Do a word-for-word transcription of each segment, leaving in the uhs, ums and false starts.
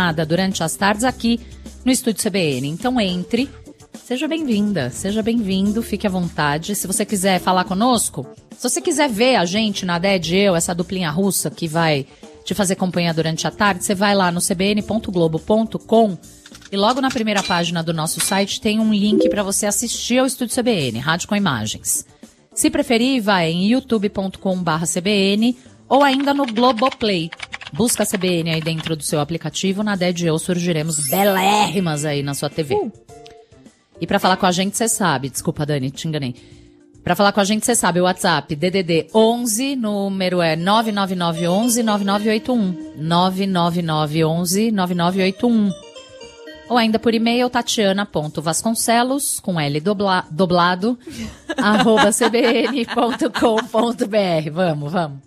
acompanhada durante as tardes aqui no Estúdio C B N. Então entre, seja bem-vinda, seja bem-vindo, fique à vontade. Se você quiser falar conosco, se você quiser ver a gente, Naded e eu, essa duplinha russa que vai te fazer companhia durante a tarde, você vai lá no c b n ponto globo ponto com e logo na primeira página do nosso site tem um link para você assistir ao Estúdio C B N, Rádio com Imagens. Se preferir, vai em youtube ponto com barra c b n ou ainda no Globoplay. Busca a C B N aí dentro do seu aplicativo, Naded e eu surgiremos belérrimas aí na sua T V. Uh. E para falar com a gente, você sabe, desculpa Dani, te enganei. Para falar com a gente, você sabe, o WhatsApp D D D onze, número é nove nove nove onze nove nove oito um, nove nove nove onze nove nove oito um. Ou ainda por e-mail, tatiana ponto vasconcelos, com L dobla, doblado, arroba c b n ponto com ponto b r. Vamos, vamos.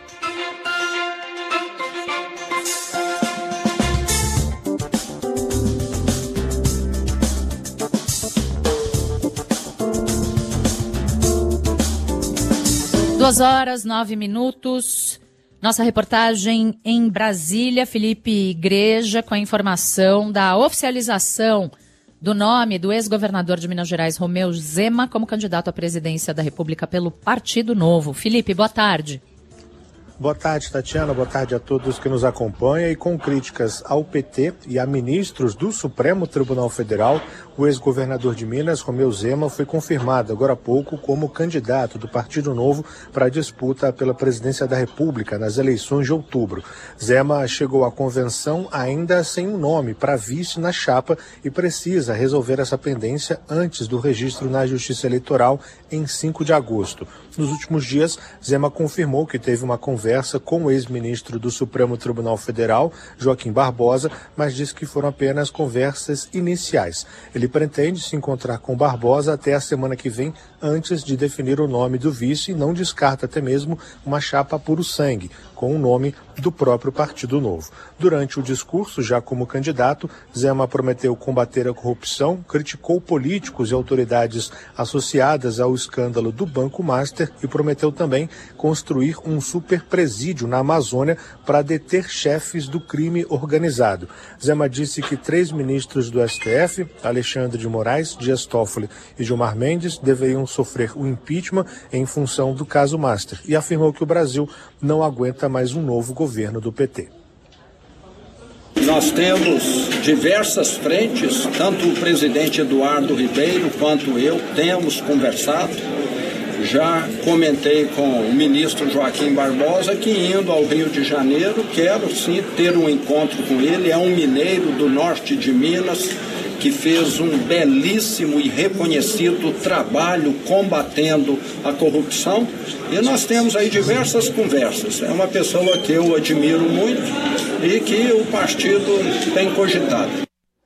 Duas horas, nove minutos. Nossa reportagem em Brasília, Felipe Igreja, com a informação da oficialização do nome do ex-governador de Minas Gerais, Romeu Zema, como candidato à presidência da República pelo Partido Novo. Felipe, boa tarde. Boa tarde, Tatiana. Boa tarde a todos que nos acompanham. E com críticas ao P T e a ministros do Supremo Tribunal Federal, o ex-governador de Minas, Romeu Zema, foi confirmado agora há pouco como candidato do Partido Novo para a disputa pela presidência da República nas eleições de outubro. Zema chegou à convenção ainda sem um nome para vice na chapa e precisa resolver essa pendência antes do registro na Justiça Eleitoral em cinco de agosto. Nos últimos dias, Zema confirmou que teve uma conversa com o ex-ministro do Supremo Tribunal Federal, Joaquim Barbosa, mas disse que foram apenas conversas iniciais. Ele pretende se encontrar com Barbosa até a semana que vem, antes de definir o nome do vice, e não descarta até mesmo uma chapa puro sangue, com o nome do próprio Partido Novo. Durante o discurso, já como candidato, Zema prometeu combater a corrupção, criticou políticos e autoridades associadas ao escândalo do Banco Master e prometeu também construir um super presídio na Amazônia para deter chefes do crime organizado. Zema disse que três ministros do S T F, Alexandre de Moraes, Dias Toffoli e Gilmar Mendes, deveriam sofrer o impeachment em função do caso Master e afirmou que o Brasil não aguenta mais um novo governo do P T. Nós temos diversas frentes, tanto o presidente Eduardo Ribeiro quanto eu temos conversado. Já comentei com o ministro Joaquim Barbosa que, indo ao Rio de Janeiro, quero sim ter um encontro com ele. É um mineiro do norte de Minas que fez um belíssimo e reconhecido trabalho combatendo a corrupção. E nós temos aí diversas conversas. É uma pessoa que eu admiro muito e que o partido tem cogitado.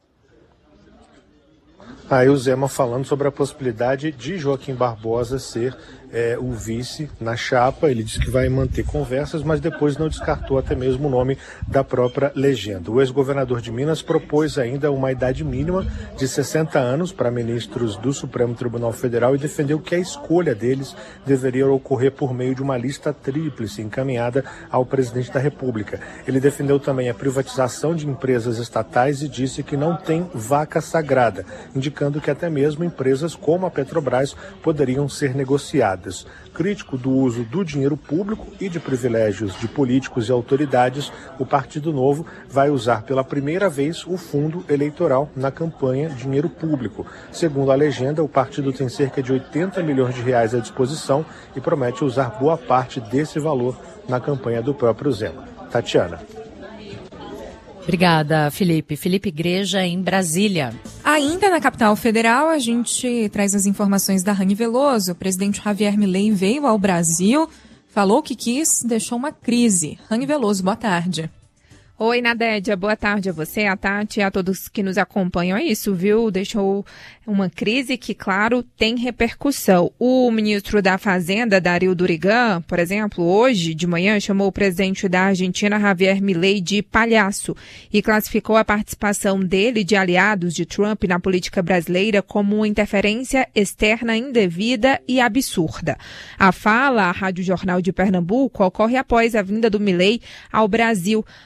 Aí o Zema falando sobre a possibilidade de Joaquim Barbosa ser é, o vice na chapa. Ele disse que vai manter conversas, mas depois não descartou até mesmo o nome da própria legenda. O ex-governador de Minas propôs ainda uma idade mínima de sessenta anos para ministros do Supremo Tribunal Federal e defendeu que a escolha deles deveria ocorrer por meio de uma lista tríplice encaminhada ao presidente da República. Ele defendeu também a privatização de empresas estatais e disse que não tem vaca sagrada, indicando que até mesmo empresas como a Petrobras poderiam ser negociadas. Crítico do uso do dinheiro público e de privilégios de políticos e autoridades, o Partido Novo vai usar pela primeira vez o fundo eleitoral na campanha Dinheiro Público. Segundo a legenda, o partido tem cerca de oitenta milhões de reais à disposição e promete usar boa parte desse valor na campanha do próprio Zema. Tatiana. Obrigada, Felipe. Felipe Igreja, em Brasília. Ainda na capital federal, a gente traz as informações da Rani Veloso. O presidente Javier Milei veio ao Brasil, falou o que quis, deixou uma crise. Rani Veloso, boa tarde. Oi, Nadédia, boa tarde a você, a Tati e a todos que nos acompanham. É isso, viu? Deixou uma crise que, claro, tem repercussão. O ministro da Fazenda, Dario Durigan, por exemplo, hoje de manhã chamou o presidente da Argentina, Javier Milei, de palhaço e classificou a participação dele de aliados de Trump na política brasileira como uma interferência externa indevida e absurda. A fala à Rádio Jornal de Pernambuco ocorre após a vinda do Milei ao Brasil. No sábado,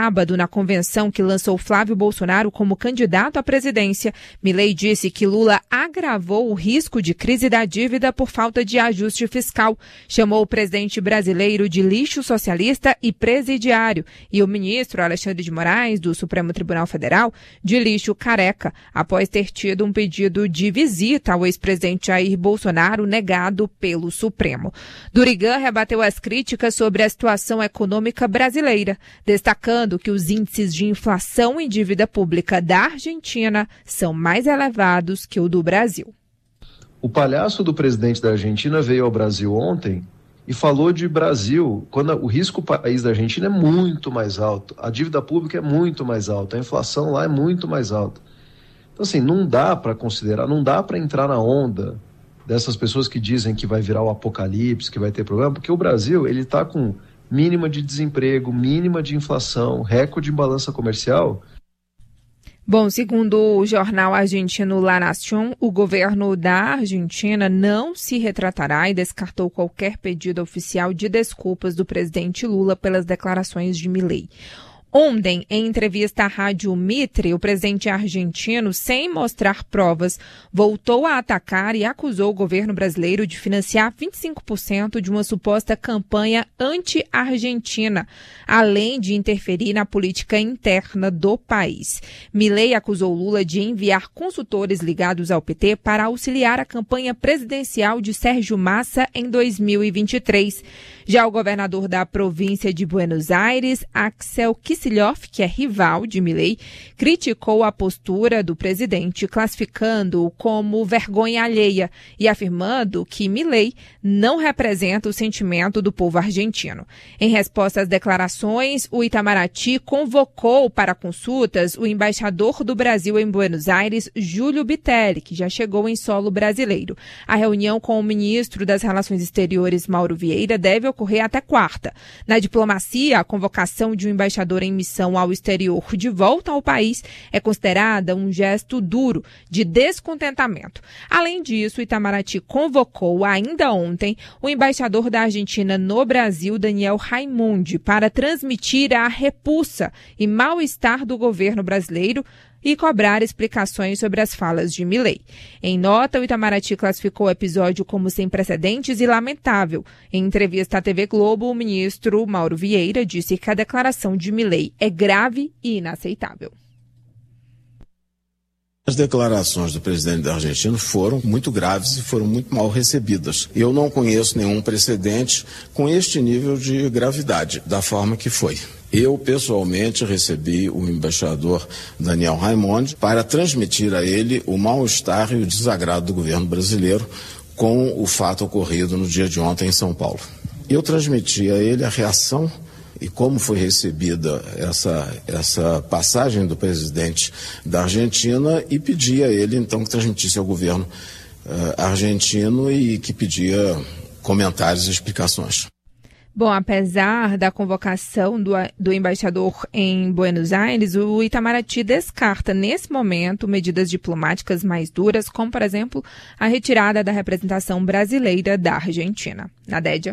sábado, na convenção que lançou Flávio Bolsonaro como candidato à presidência, Milei disse que Lula agravou o risco de crise da dívida por falta de ajuste fiscal. Chamou o presidente brasileiro de lixo socialista e presidiário e o ministro Alexandre de Moraes, do Supremo Tribunal Federal, de lixo careca, após ter tido um pedido de visita ao ex-presidente Jair Bolsonaro negado pelo Supremo. Durigan rebateu as críticas sobre a situação econômica brasileira, destacando que os índices de inflação e dívida pública da Argentina são mais elevados que o do Brasil. O palhaço do presidente da Argentina veio ao Brasil ontem e falou de Brasil, quando o risco país da Argentina é muito mais alto, a dívida pública é muito mais alta, a inflação lá é muito mais alta. Então, assim, não dá para considerar, não dá para entrar na onda dessas pessoas que dizem que vai virar o apocalipse, que vai ter problema, porque o Brasil, ele está com mínima de desemprego, mínima de inflação, recorde em balança comercial. Bom, segundo o jornal argentino La Nación, o governo da Argentina não se retratará e descartou qualquer pedido oficial de desculpas do presidente Lula pelas declarações de Milei. Ontem, em entrevista à Rádio Mitre, o presidente argentino, sem mostrar provas, voltou a atacar e acusou o governo brasileiro de financiar vinte e cinco por cento de uma suposta campanha anti-argentina, além de interferir na política interna do país. Milei acusou Lula de enviar consultores ligados ao P T para auxiliar a campanha presidencial de Sérgio Massa em dois mil e vinte e três. Já o governador da província de Buenos Aires, Axel Kicillof, que é rival de Milei, criticou a postura do presidente, classificando-o como vergonha alheia e afirmando que Milei não representa o sentimento do povo argentino. Em resposta às declarações, o Itamaraty convocou para consultas o embaixador do Brasil em Buenos Aires, Júlio Bitelli, que já chegou em solo brasileiro. A reunião com o ministro das Relações Exteriores, Mauro Vieira, deve ocorrer até quarta. Na diplomacia, a convocação de um embaixador em missão ao exterior de volta ao país é considerada um gesto duro de descontentamento. Além disso, o Itamaraty convocou ainda ontem o embaixador da Argentina no Brasil, Daniel Raimundi, para transmitir a repulsa e mal-estar do governo brasileiro e cobrar explicações sobre as falas de Milei. Em nota, o Itamaraty classificou o episódio como sem precedentes e lamentável. Em entrevista à T V Globo, o ministro Mauro Vieira disse que a declaração de Milei é grave e inaceitável. As declarações do presidente da Argentina foram muito graves e foram muito mal recebidas. Eu não conheço nenhum precedente com este nível de gravidade, da forma que foi. Eu, pessoalmente, recebi o embaixador Daniel Raimundi para transmitir a ele o mal-estar e o desagrado do governo brasileiro com o fato ocorrido no dia de ontem em São Paulo. Eu transmiti a ele a reação e como foi recebida essa, essa passagem do presidente da Argentina e pedi a ele, então, que transmitisse ao governo uh, argentino e que pedia comentários e explicações. Bom, apesar da convocação do, do embaixador em Buenos Aires, o Itamaraty descarta, nesse momento, medidas diplomáticas mais duras, como, por exemplo, a retirada da representação brasileira da Argentina. Nadédia.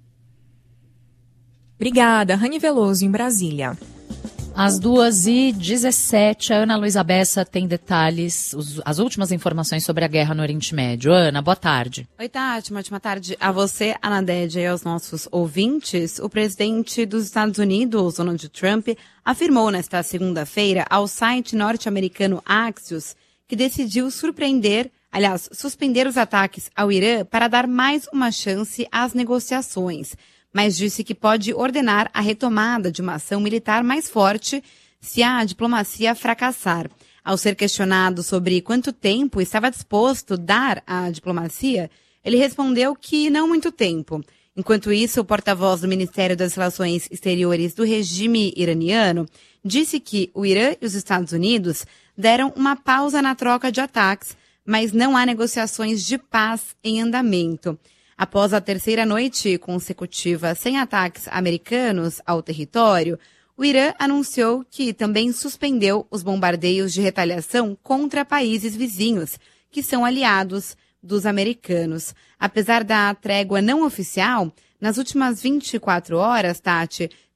Obrigada. Rani Veloso, em Brasília. Às duas e dezessete, a Ana Luísa Bessa tem detalhes, os, as últimas informações sobre a guerra no Oriente Médio. Ana, boa tarde. Oi, Tati, uma ótima tarde a você, a Nadédia e aos nossos ouvintes. O presidente dos Estados Unidos, Donald Trump, afirmou nesta segunda-feira ao site norte-americano Axios que decidiu surpreender, aliás, suspender os ataques ao Irã para dar mais uma chance às negociações, mas disse que pode ordenar a retomada de uma ação militar mais forte se a diplomacia fracassar. Ao ser questionado sobre quanto tempo estava disposto a dar à diplomacia, ele respondeu que não muito tempo. Enquanto isso, o porta-voz do Ministério das Relações Exteriores do regime iraniano disse que o Irã e os Estados Unidos deram uma pausa na troca de ataques, mas não há negociações de paz em andamento. Após a terceira noite consecutiva sem ataques americanos ao território, o Irã anunciou que também suspendeu os bombardeios de retaliação contra países vizinhos, que são aliados dos americanos. Apesar da trégua não oficial, nas últimas vinte e quatro horas, Tati,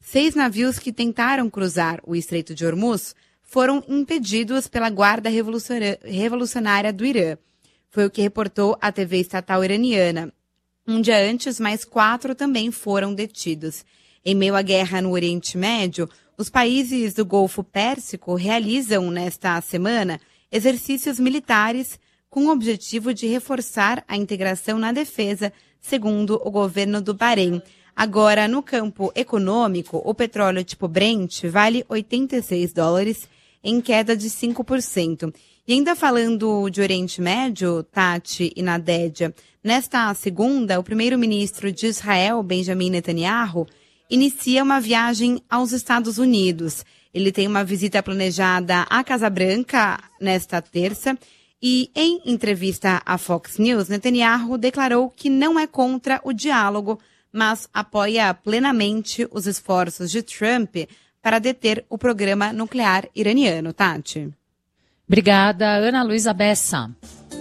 seis navios que tentaram cruzar o Estreito de Hormuz foram impedidos pela Guarda Revolucionária do Irã. Foi o que reportou a T V estatal iraniana. Um dia antes, mais quatro também foram detidos. Em meio à guerra no Oriente Médio, os países do Golfo Pérsico realizam, nesta semana, exercícios militares com o objetivo de reforçar a integração na defesa, segundo o governo do Bahrein. Agora, no campo econômico, o petróleo tipo Brent vale oitenta e seis dólares, em queda de cinco por cento. E ainda falando de Oriente Médio, Tati e Nadédia, nesta segunda, o primeiro-ministro de Israel, Benjamin Netanyahu, inicia uma viagem aos Estados Unidos. Ele tem uma visita planejada à Casa Branca nesta terça e, em entrevista à Fox News, Netanyahu declarou que não é contra o diálogo, mas apoia plenamente os esforços de Trump para deter o programa nuclear iraniano. Tati. Obrigada, Ana Luísa Bessa.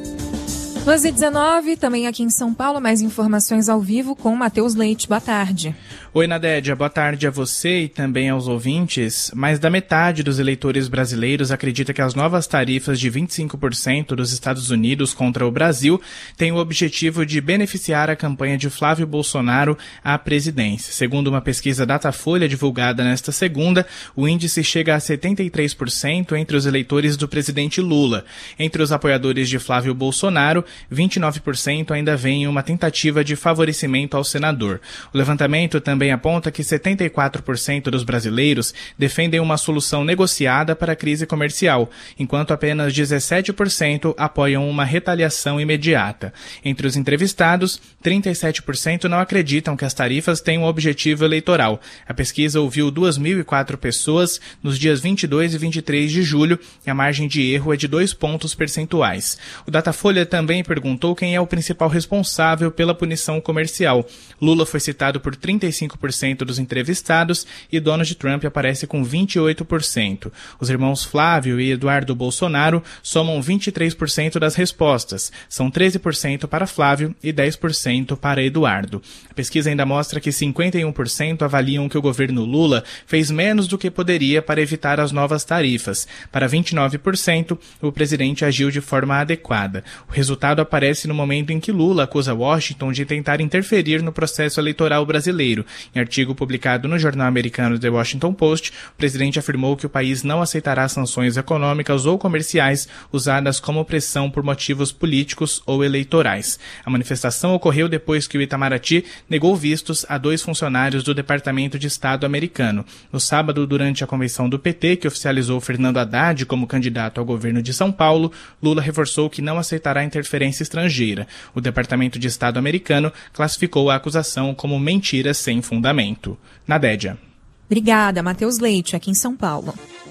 duas e dezenove, também aqui em São Paulo, mais informações ao vivo com Matheus Leite. Boa tarde. Oi, Nadédia, boa tarde a você e também aos ouvintes. Mais da metade dos eleitores brasileiros acredita que as novas tarifas de vinte e cinco por cento dos Estados Unidos contra o Brasil têm o objetivo de beneficiar a campanha de Flávio Bolsonaro à presidência. Segundo uma pesquisa Datafolha divulgada nesta segunda, o índice chega a setenta e três por cento entre os eleitores do presidente Lula. Entre os apoiadores de Flávio Bolsonaro, vinte e nove por cento ainda veem uma tentativa de favorecimento ao senador. O levantamento também aponta que setenta e quatro por cento dos brasileiros defendem uma solução negociada para a crise comercial, enquanto apenas dezessete por cento apoiam uma retaliação imediata. Entre os entrevistados, trinta e sete por cento não acreditam que as tarifas têm um objetivo eleitoral. A pesquisa ouviu duas mil e quatro pessoas nos dias vinte e dois e vinte e três de julho e a margem de erro é de dois pontos percentuais. O Datafolha também perguntou quem é o principal responsável pela punição comercial. Lula foi citado por trinta e cinco por cento dos entrevistados e Donald Trump aparece com vinte e oito por cento. Os irmãos Flávio e Eduardo Bolsonaro somam vinte e três por cento das respostas. São treze por cento para Flávio e dez por cento para Eduardo. A pesquisa ainda mostra que cinquenta e um por cento avaliam que o governo Lula fez menos do que poderia para evitar as novas tarifas. Para vinte e nove por cento, o presidente agiu de forma adequada. O resultado aparece no momento em que Lula acusa Washington de tentar interferir no processo eleitoral brasileiro. Em artigo publicado no jornal americano The Washington Post, o presidente afirmou que o país não aceitará sanções econômicas ou comerciais usadas como pressão por motivos políticos ou eleitorais. A manifestação ocorreu depois que o Itamaraty negou vistos a dois funcionários do Departamento de Estado americano. No sábado, durante a convenção do P T, que oficializou Fernando Haddad como candidato ao governo de São Paulo, Lula reforçou que não aceitará interferência estrangeira. O Departamento de Estado americano classificou a acusação como mentira sem fundamento. Nadédia. Obrigada, Matheus Leite, aqui em São Paulo.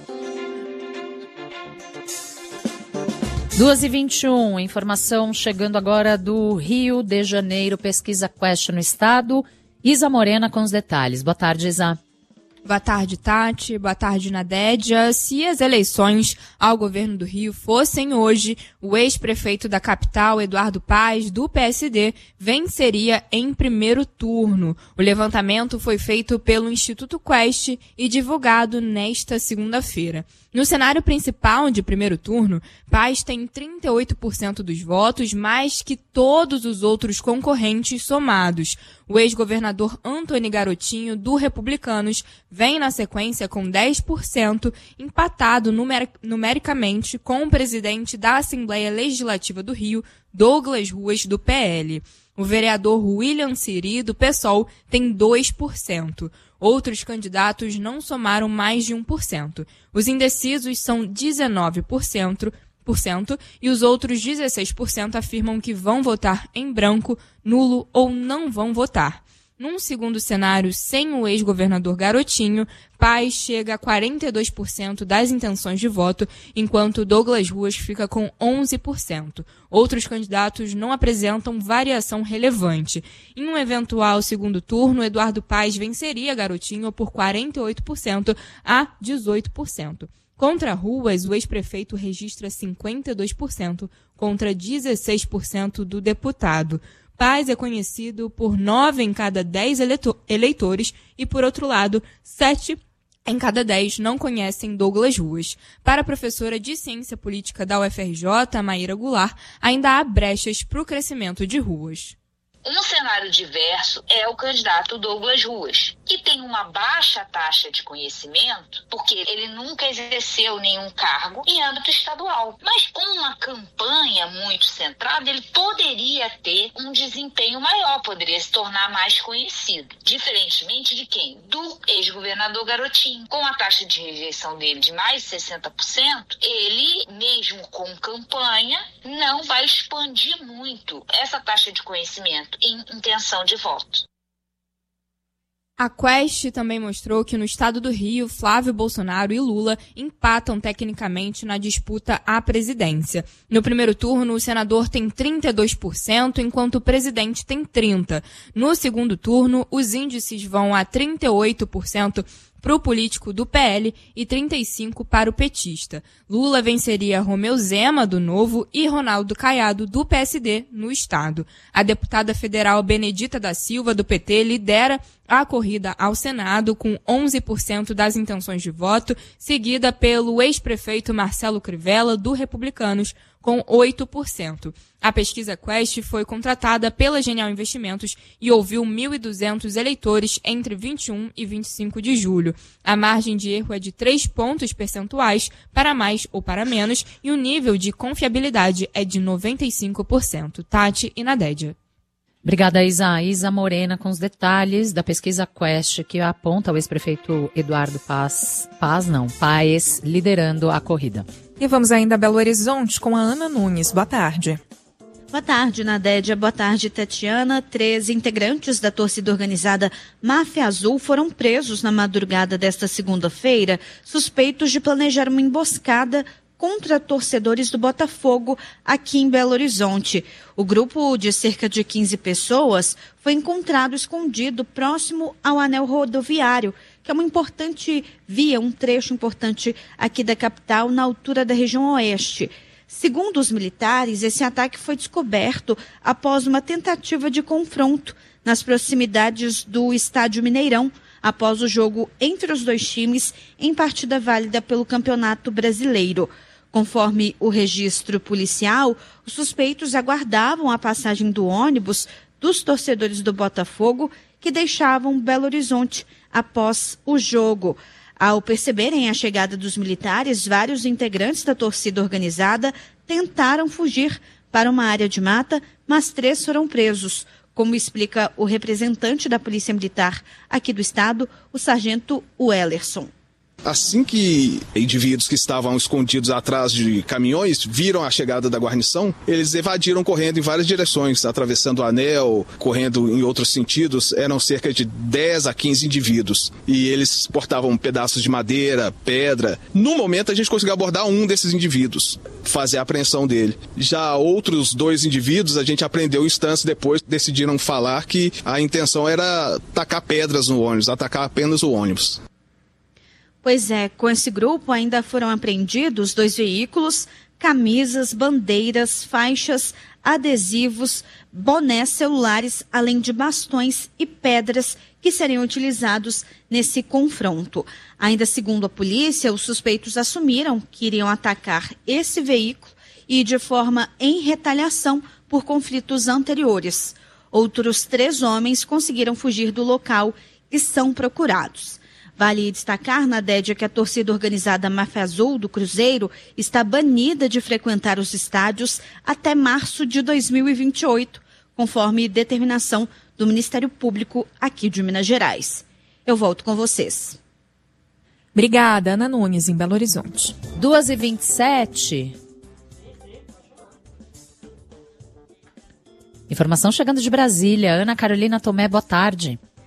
duas e vinte e um, informação chegando agora do Rio de Janeiro, pesquisa Quest no estado. Isa Morena com os detalhes. Boa tarde, Isa. Boa tarde, Tati. Boa tarde, Nadédia. Se as eleições ao governo do Rio fossem hoje, o ex-prefeito da capital, Eduardo Paes, do P S D, venceria em primeiro turno. O levantamento foi feito pelo Instituto Quest e divulgado nesta segunda-feira. No cenário principal de primeiro turno, Paes tem trinta e oito por cento dos votos, mais que todos os outros concorrentes somados. O ex-governador Antony Garotinho, do Republicanos, vem na sequência com dez por cento, empatado numer- numericamente com o presidente da Assembleia Legislativa do Rio, Douglas Ruas, do P L. O vereador William Siri, do PSOL, tem dois por cento. Outros candidatos não somaram mais de um por cento. Os indecisos são dezenove por cento, por cento e os outros dezesseis por cento afirmam que vão votar em branco, nulo ou não vão votar. Num segundo cenário, sem o ex-governador Garotinho, Paes chega a quarenta e dois por cento das intenções de voto, enquanto Douglas Ruas fica com onze por cento. Outros candidatos não apresentam variação relevante. Em um eventual segundo turno, Eduardo Paes venceria Garotinho por quarenta e oito por cento a dezoito por cento. Contra Ruas, o ex-prefeito registra cinquenta e dois por cento contra dezesseis por cento do deputado. Paz é conhecido por nove em cada dez eleitores e, por outro lado, sete em cada dez não conhecem Douglas Ruas. Para a professora de Ciência Política da U F R J, Maíra Goulart, ainda há brechas para o crescimento de Ruas. Um cenário diverso é o candidato Douglas Ruas, que tem uma baixa taxa de conhecimento, porque ele nunca exerceu nenhum cargo em âmbito estadual. Mas com uma campanha muito centrada, ele poderia ter um desempenho maior, poderia se tornar mais conhecido. Diferentemente de quem? Do ex-governador Garotinho. Com a taxa de rejeição dele de mais de sessenta por cento, ele, mesmo com campanha, não vai expandir muito essa taxa de conhecimento em intenção de voto. A Quest também mostrou que no estado do Rio, Flávio Bolsonaro e Lula empatam tecnicamente na disputa à presidência. No primeiro turno, o senador tem trinta e dois por cento, enquanto o presidente tem trinta por cento. No segundo turno, os índices vão a trinta e oito por cento para o político do P L e trinta e cinco por cento para o petista. Lula venceria Romeu Zema, do Novo, e Ronaldo Caiado, do P S D, no estado. A deputada federal Benedita da Silva, do P T, lidera a corrida ao Senado com onze por cento das intenções de voto, seguida pelo ex-prefeito Marcelo Crivella, do Republicanos, com oito por cento. A pesquisa Quest foi contratada pela Genial Investimentos e ouviu mil e duzentos eleitores entre vinte e um e vinte e cinco de julho. A margem de erro é de três pontos percentuais para mais ou para menos e o nível de confiabilidade é de noventa e cinco por cento. Tati e Nadédia. Obrigada, Isa. Isa Morena com os detalhes da pesquisa Quest, que aponta o ex-prefeito Eduardo Paz, Paz não, Paes, liderando a corrida. E vamos ainda a Belo Horizonte com a Ana Nunes. Boa tarde. Boa tarde, Nadédia. Boa tarde, Tatiana. Três integrantes da torcida organizada Máfia Azul foram presos na madrugada desta segunda-feira, suspeitos de planejar uma emboscada contra torcedores do Botafogo aqui em Belo Horizonte. O grupo de cerca de quinze pessoas foi encontrado escondido próximo ao anel rodoviário, que é uma importante via, um trecho importante aqui da capital, na altura da região oeste. Segundo os militares, esse ataque foi descoberto após uma tentativa de confronto nas proximidades do Estádio Mineirão, após o jogo entre os dois times em partida válida pelo Campeonato Brasileiro. Conforme o registro policial, os suspeitos aguardavam a passagem do ônibus dos torcedores do Botafogo que deixavam Belo Horizonte após o jogo. Ao perceberem a chegada dos militares, vários integrantes da torcida organizada tentaram fugir para uma área de mata, mas três foram presos, como explica o representante da Polícia Militar aqui do estado, o sargento Wellerson. Assim que indivíduos que estavam escondidos atrás de caminhões viram a chegada da guarnição, eles evadiram correndo em várias direções, atravessando o anel, correndo em outros sentidos. Eram cerca de dez a quinze indivíduos e eles portavam pedaços de madeira, pedra. No momento a gente conseguiu abordar um desses indivíduos, fazer a apreensão dele. Já outros dois indivíduos a gente apreendeu em instância, depois decidiram falar que a intenção era tacar pedras no ônibus, atacar apenas o ônibus. Pois é, com esse grupo ainda foram apreendidos dois veículos, camisas, bandeiras, faixas, adesivos, bonés, celulares, além de bastões e pedras que seriam utilizados nesse confronto. Ainda segundo a polícia, os suspeitos assumiram que iriam atacar esse veículo e de forma em retaliação por conflitos anteriores. Outros três homens conseguiram fugir do local e são procurados. Vale destacar, Nadédia, que a torcida organizada Máfia Azul do Cruzeiro está banida de frequentar os estádios até março de dois mil e vinte e oito, conforme determinação do Ministério Público aqui de Minas Gerais. Eu volto com vocês. Obrigada, Ana Nunes, em Belo Horizonte. duas e vinte e sete. Informação chegando de Brasília. Ana Carolina Tomé, boa tarde.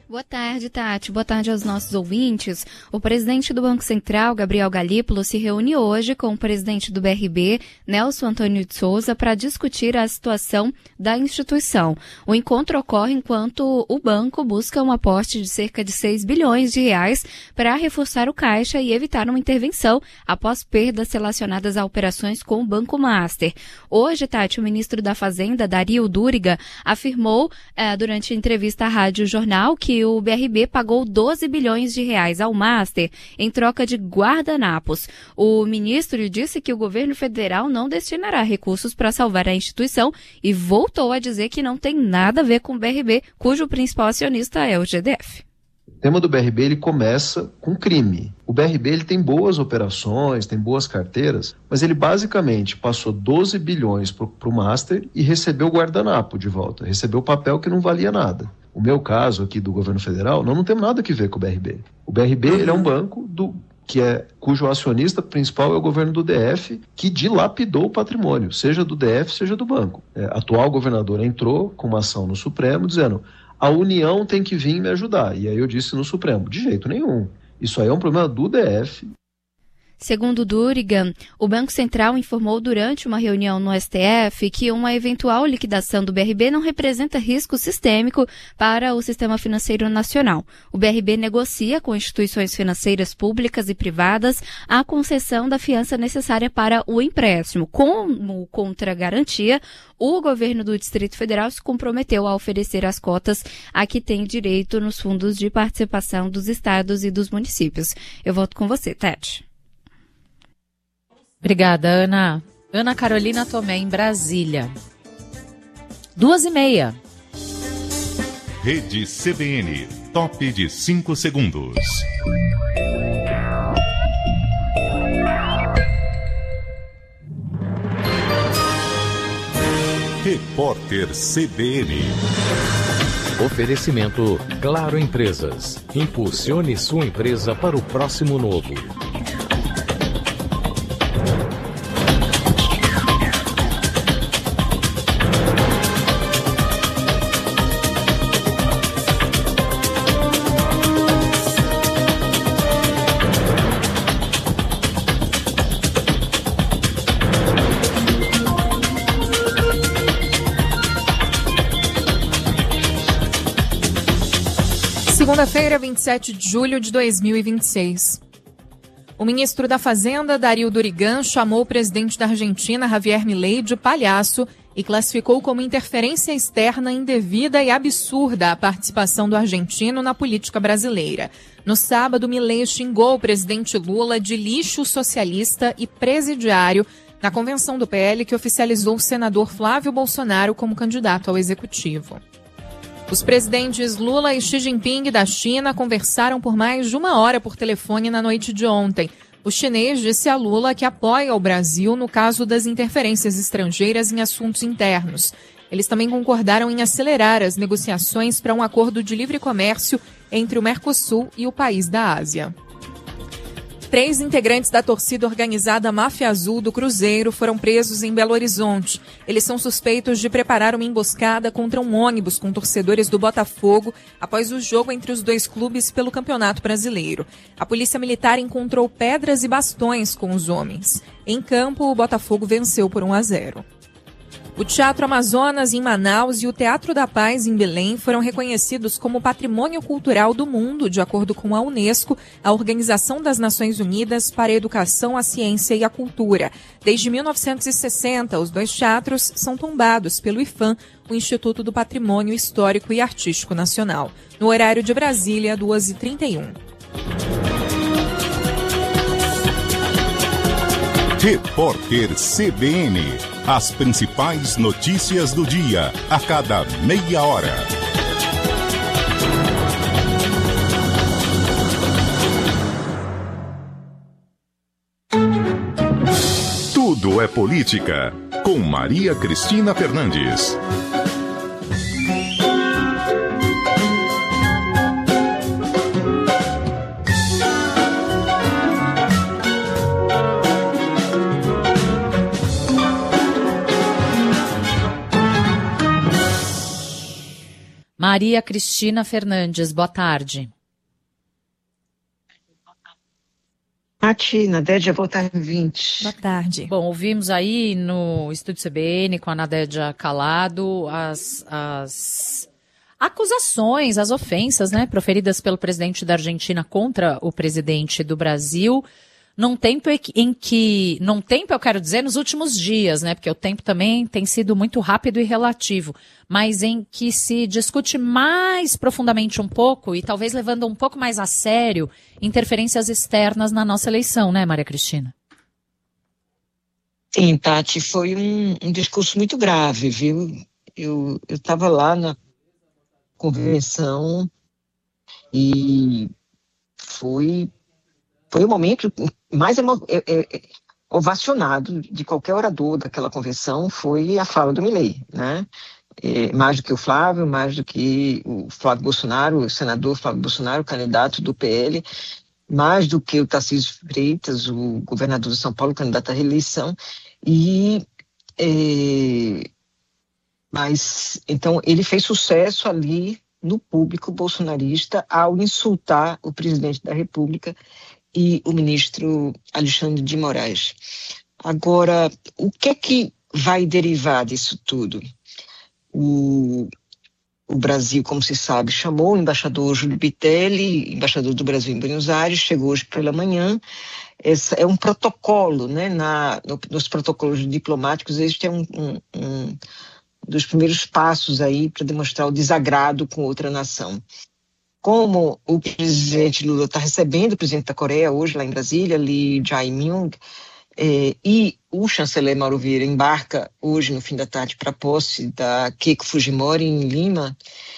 Boa tarde, Tati. Boa tarde aos nossos ouvintes. O presidente do Banco Central, Gabriel Galípolo, se reúne hoje com o presidente do B R B, Nelson Antônio de Souza, para discutir a situação da instituição. O encontro ocorre enquanto o banco busca um aporte de cerca de seis bilhões de reais para reforçar o caixa e evitar uma intervenção após perdas relacionadas a operações com o Banco Master. Hoje, Tati, o ministro da Fazenda, Dario Duriga, afirmou eh, durante a entrevista à Rádio Jornal que o B R B pagou doze bilhões de reais ao Master em troca de guardanapos. O ministro disse que o governo federal não destinará recursos para salvar a instituição e voltou a dizer que não tem nada a ver com o B R B, cujo principal acionista é o G D F. O tema do B R B ele começa com crime. O B R B ele tem boas operações, tem boas carteiras, mas ele basicamente passou doze bilhões para o Master e recebeu o guardanapo de volta, recebeu o papel que não valia nada. O meu caso aqui do governo federal, nós não temos nada que ver com o B R B. O B R B ele é um banco do, que é, cujo acionista principal é o governo do D F, que dilapidou o patrimônio, seja do D F, seja do banco. É, a atual governadora entrou com uma ação no Supremo dizendo: a União tem que vir me ajudar. E aí eu disse no Supremo: de jeito nenhum. Isso aí é um problema do D F. Segundo Duriga, o Banco Central informou durante uma reunião no S T F que uma eventual liquidação do B R B não representa risco sistêmico para o sistema financeiro nacional. O B R B negocia com instituições financeiras públicas e privadas a concessão da fiança necessária para o empréstimo. Como contragarantia, o governo do Distrito Federal se comprometeu a oferecer as cotas a que tem direito nos fundos de participação dos estados e dos municípios. Eu volto com você, Tati. Obrigada, Ana. Ana Carolina Tomé, em Brasília. Duas e meia. Rede C B N, top de cinco segundos. Repórter C B N. Oferecimento Claro Empresas. Impulsione sua empresa para o próximo novo. Segunda-feira, vinte e sete de julho de dois mil e vinte e seis. O ministro da Fazenda, Dario Durigan, chamou o presidente da Argentina, Javier Milei, de palhaço e classificou como interferência externa indevida e absurda a participação do argentino na política brasileira. No sábado, Milei xingou o presidente Lula de lixo socialista e presidiário na convenção do P L que oficializou o senador Flávio Bolsonaro como candidato ao executivo. Os presidentes Lula e Xi Jinping da China conversaram por mais de uma hora por telefone na noite de ontem. O chinês disse a Lula que apoia o Brasil no caso das interferências estrangeiras em assuntos internos. Eles também concordaram em acelerar as negociações para um acordo de livre comércio entre o Mercosul e o país da Ásia. Três integrantes da torcida organizada Máfia Azul do Cruzeiro foram presos em Belo Horizonte. Eles são suspeitos de preparar uma emboscada contra um ônibus com torcedores do Botafogo após o jogo entre os dois clubes pelo Campeonato Brasileiro. A Polícia Militar encontrou pedras e bastões com os homens. Em campo, o Botafogo venceu por um a zero. O Teatro Amazonas, em Manaus, e o Teatro da Paz, em Belém, foram reconhecidos como Patrimônio Cultural do Mundo, de acordo com a Unesco, a Organização das Nações Unidas para a Educação, a Ciência e a Cultura. Desde mil novecentos e sessenta, os dois teatros são tombados pelo IPHAN, o Instituto do Patrimônio Histórico e Artístico Nacional. No horário de Brasília, duas e trinta e um. Repórter C B N. As principais notícias do dia, a cada meia hora. Tudo é política, com Maria Cristina Fernandes. Maria Cristina Fernandes, boa tarde. Tati, Nadédia, boa tarde, vinte. Boa tarde. Bom, ouvimos aí no Estúdio C B N, com a Nadédia Calado, as, as acusações, as ofensas, né, proferidas pelo presidente da Argentina contra o presidente do Brasil, num tempo em que, num tempo eu quero dizer nos últimos dias, né, porque o tempo também tem sido muito rápido e relativo, mas em que se discute mais profundamente um pouco e talvez levando um pouco mais a sério interferências externas na nossa eleição, né, Maria Cristina? Sim, Tati, foi um, um discurso muito grave, viu? Eu estava lá na convenção e foi, foi o momento mais emo, é, é, ovacionado de qualquer orador daquela convenção, foi a fala do Milei, né? É, mais do que o Flávio, mais do que o Flávio Bolsonaro, o senador Flávio Bolsonaro, candidato do P L, mais do que o Tarcísio Freitas, o governador de São Paulo, candidato à reeleição, e é, mas então ele fez sucesso ali no público bolsonarista ao insultar o presidente da República e o ministro Alexandre de Moraes. Agora, o que é que vai derivar disso tudo? O, o Brasil, como se sabe, chamou o embaixador Júlio Bitelli, embaixador do Brasil em Buenos Aires, chegou hoje pela manhã. Esse é um protocolo, né? Na, no, nos protocolos diplomáticos, este é um, um, um dos primeiros passos aí para demonstrar o desagrado com outra nação. Como o presidente Lula está recebendo o presidente da Coreia hoje lá em Brasília, Lee Jae-myung, eh, e o chanceler Mauro Vieira embarca hoje no fim da tarde para a posse da Keiko Fujimori em Lima,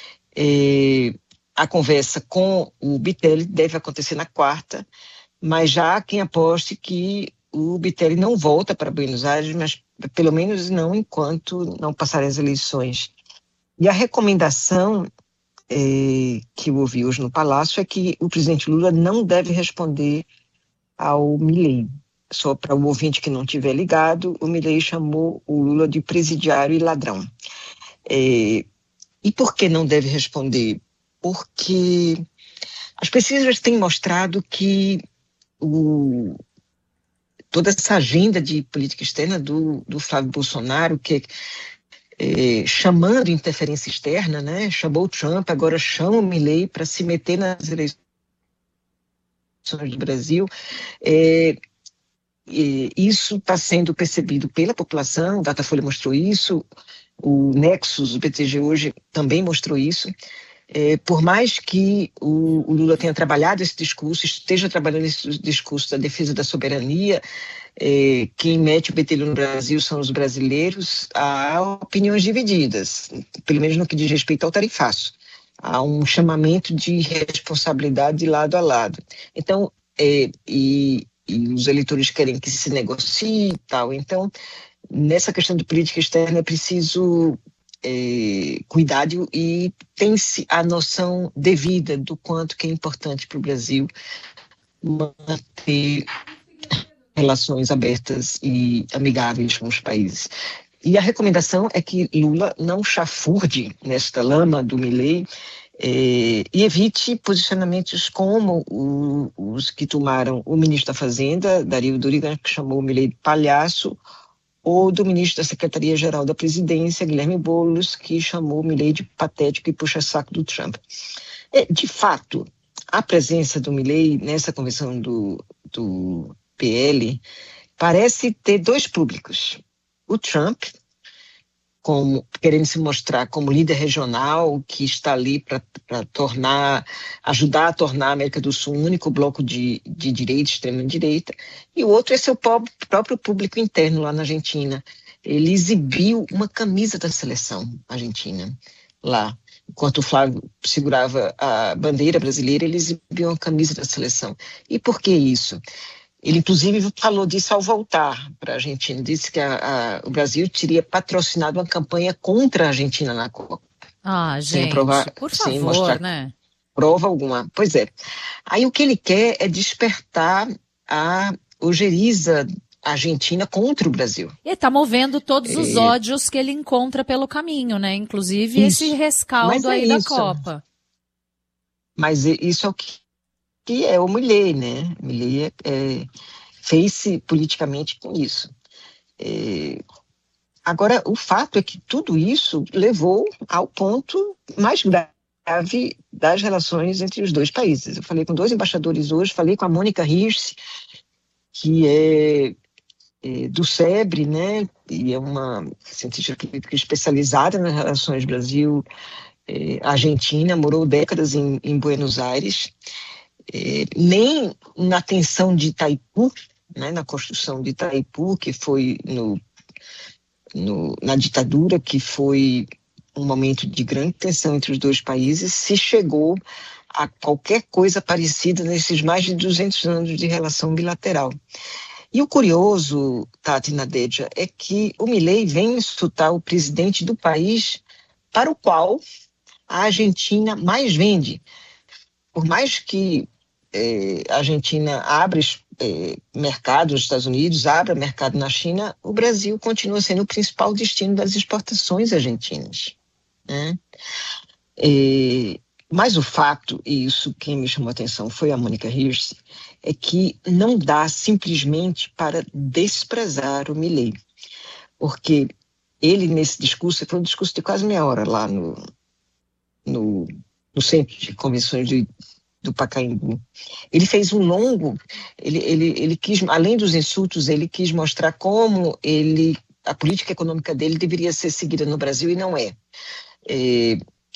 eh, a conversa com o Bitelli deve acontecer na quarta, mas já há quem aposte que o Bitelli não volta para Buenos Aires, mas pelo menos não enquanto não passarem as eleições. E a recomendação É, que eu ouvi hoje no Palácio é que o presidente Lula não deve responder ao Milei. Só para o ouvinte que não tiver ligado, o Milei chamou o Lula de presidiário e ladrão. É, e por que não deve responder? Porque as pesquisas têm mostrado que o, toda essa agenda de política externa do, do Flávio Bolsonaro, que É, chamando interferência externa, né? Chamou o Trump, agora chama o Milei para se meter nas eleições do Brasil. É, é, isso está sendo percebido pela população, o Datafolha mostrou isso, o Nexus, o B T G hoje também mostrou isso. É, por mais que o, o Lula tenha trabalhado esse discurso, esteja trabalhando esse discurso da defesa da soberania, é, quem mete o bedelho no Brasil são os brasileiros, há opiniões divididas, pelo menos no que diz respeito ao tarifaço. Há um chamamento de responsabilidade de lado a lado. Então, é, e, e os eleitores querem que se negocie e tal. Então, nessa questão de política externa é preciso É, cuidado e tem-se a noção devida do quanto que é importante para o Brasil manter relações abertas e amigáveis com os países. E a recomendação é que Lula não chafurde nesta lama do Milei é, e evite posicionamentos como o, os que tomaram o ministro da Fazenda, Dario Durigan, que chamou o Milei de palhaço, ou do ministro da Secretaria-Geral da Presidência, Guilherme Boulos, que chamou o Milei de patético e puxa-saco do Trump. É, de fato, a presença do Milei nessa convenção do, do P L parece ter dois públicos. O Trump, como, querendo se mostrar como líder regional, que está ali para tornar, ajudar a tornar a América do Sul um único bloco de, de direita, extrema-direita, e o outro é seu próprio, próprio público interno lá na Argentina. Ele exibiu uma camisa da seleção argentina lá. Enquanto o Flávio segurava a bandeira brasileira, ele exibiu uma camisa da seleção. E por que isso? Ele, inclusive, falou disso ao voltar para a Argentina. Disse que a, a, o Brasil teria patrocinado uma campanha contra a Argentina na Copa. Ah, gente, provar, por favor, mostrar né? Prova alguma. Pois é. Aí o que ele quer é despertar a ojeriza Argentina contra o Brasil. E está movendo todos os é... ódios que ele encontra pelo caminho, né? Inclusive isso. Esse rescaldo é aí isso. da Copa. Mas isso é o que, que é o Milei, né? O Milei é, é, fez-se politicamente com isso. É, agora, o fato é que tudo isso levou ao ponto mais grave das relações entre os dois países. Eu falei com dois embaixadores hoje, falei com a Mônica Hirsch, que é, é do SEBRE, né? E é uma cientista política especializada nas relações Brasil É, Argentina, morou décadas em, em Buenos Aires, é, nem na tensão de Itaipu, né, na construção de Itaipu, que foi no, no, na ditadura, que foi um momento de grande tensão entre os dois países, se chegou a qualquer coisa parecida nesses mais de duzentos anos de relação bilateral. E o curioso, Tati Nadedja, é que o Milei vem insultar o presidente do país para o qual a Argentina mais vende. Por mais que eh, a Argentina abra eh, mercado nos Estados Unidos, abra mercado na China, o Brasil continua sendo o principal destino das exportações argentinas, né? Eh, mas o fato, e isso quem me chamou a atenção foi a Mônica Hirsch, é que não dá simplesmente para desprezar o Milei. Porque ele, nesse discurso, foi um discurso de quase meia hora lá no No, no centro de convenções de, do Pacaembu. Ele fez um longo, ele, ele, ele quis, além dos insultos, ele quis mostrar como ele, a política econômica dele deveria ser seguida no Brasil e não é. é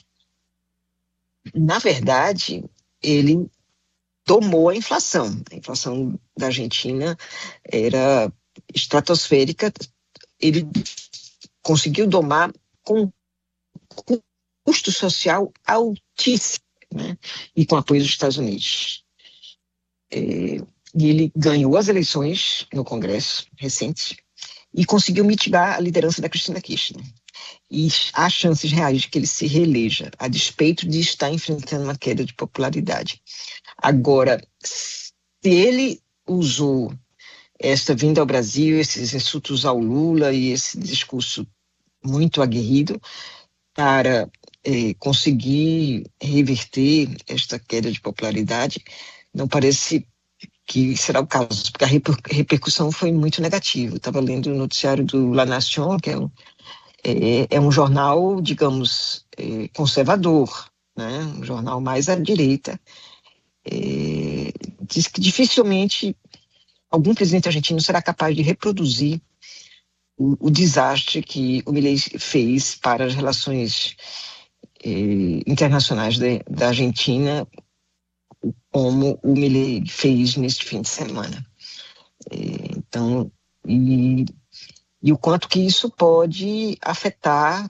na verdade, ele domou a inflação. A inflação da Argentina era estratosférica, ele conseguiu domar com, com custo social altíssimo, né? E com apoio dos Estados Unidos. É, e ele ganhou as eleições no Congresso recentes e conseguiu mitigar a liderança da Cristina Kirchner. E há chances reais de que ele se reeleja, a despeito de estar enfrentando uma queda de popularidade. Agora, se ele usou esta vinda ao Brasil, esses insultos ao Lula e esse discurso muito aguerrido para É, conseguir reverter esta queda de popularidade, não parece que será o caso, porque a reper, repercussão foi muito negativa. Estava lendo o noticiário do La Nación, que é um, é, é um jornal, digamos, é, conservador, né? Um jornal mais à direita. É, diz que dificilmente algum presidente argentino será capaz de reproduzir o, o desastre que o Milei fez para as relações internacionais de, da Argentina, como o Milei fez neste fim de semana. Então, e, e o quanto que isso pode afetar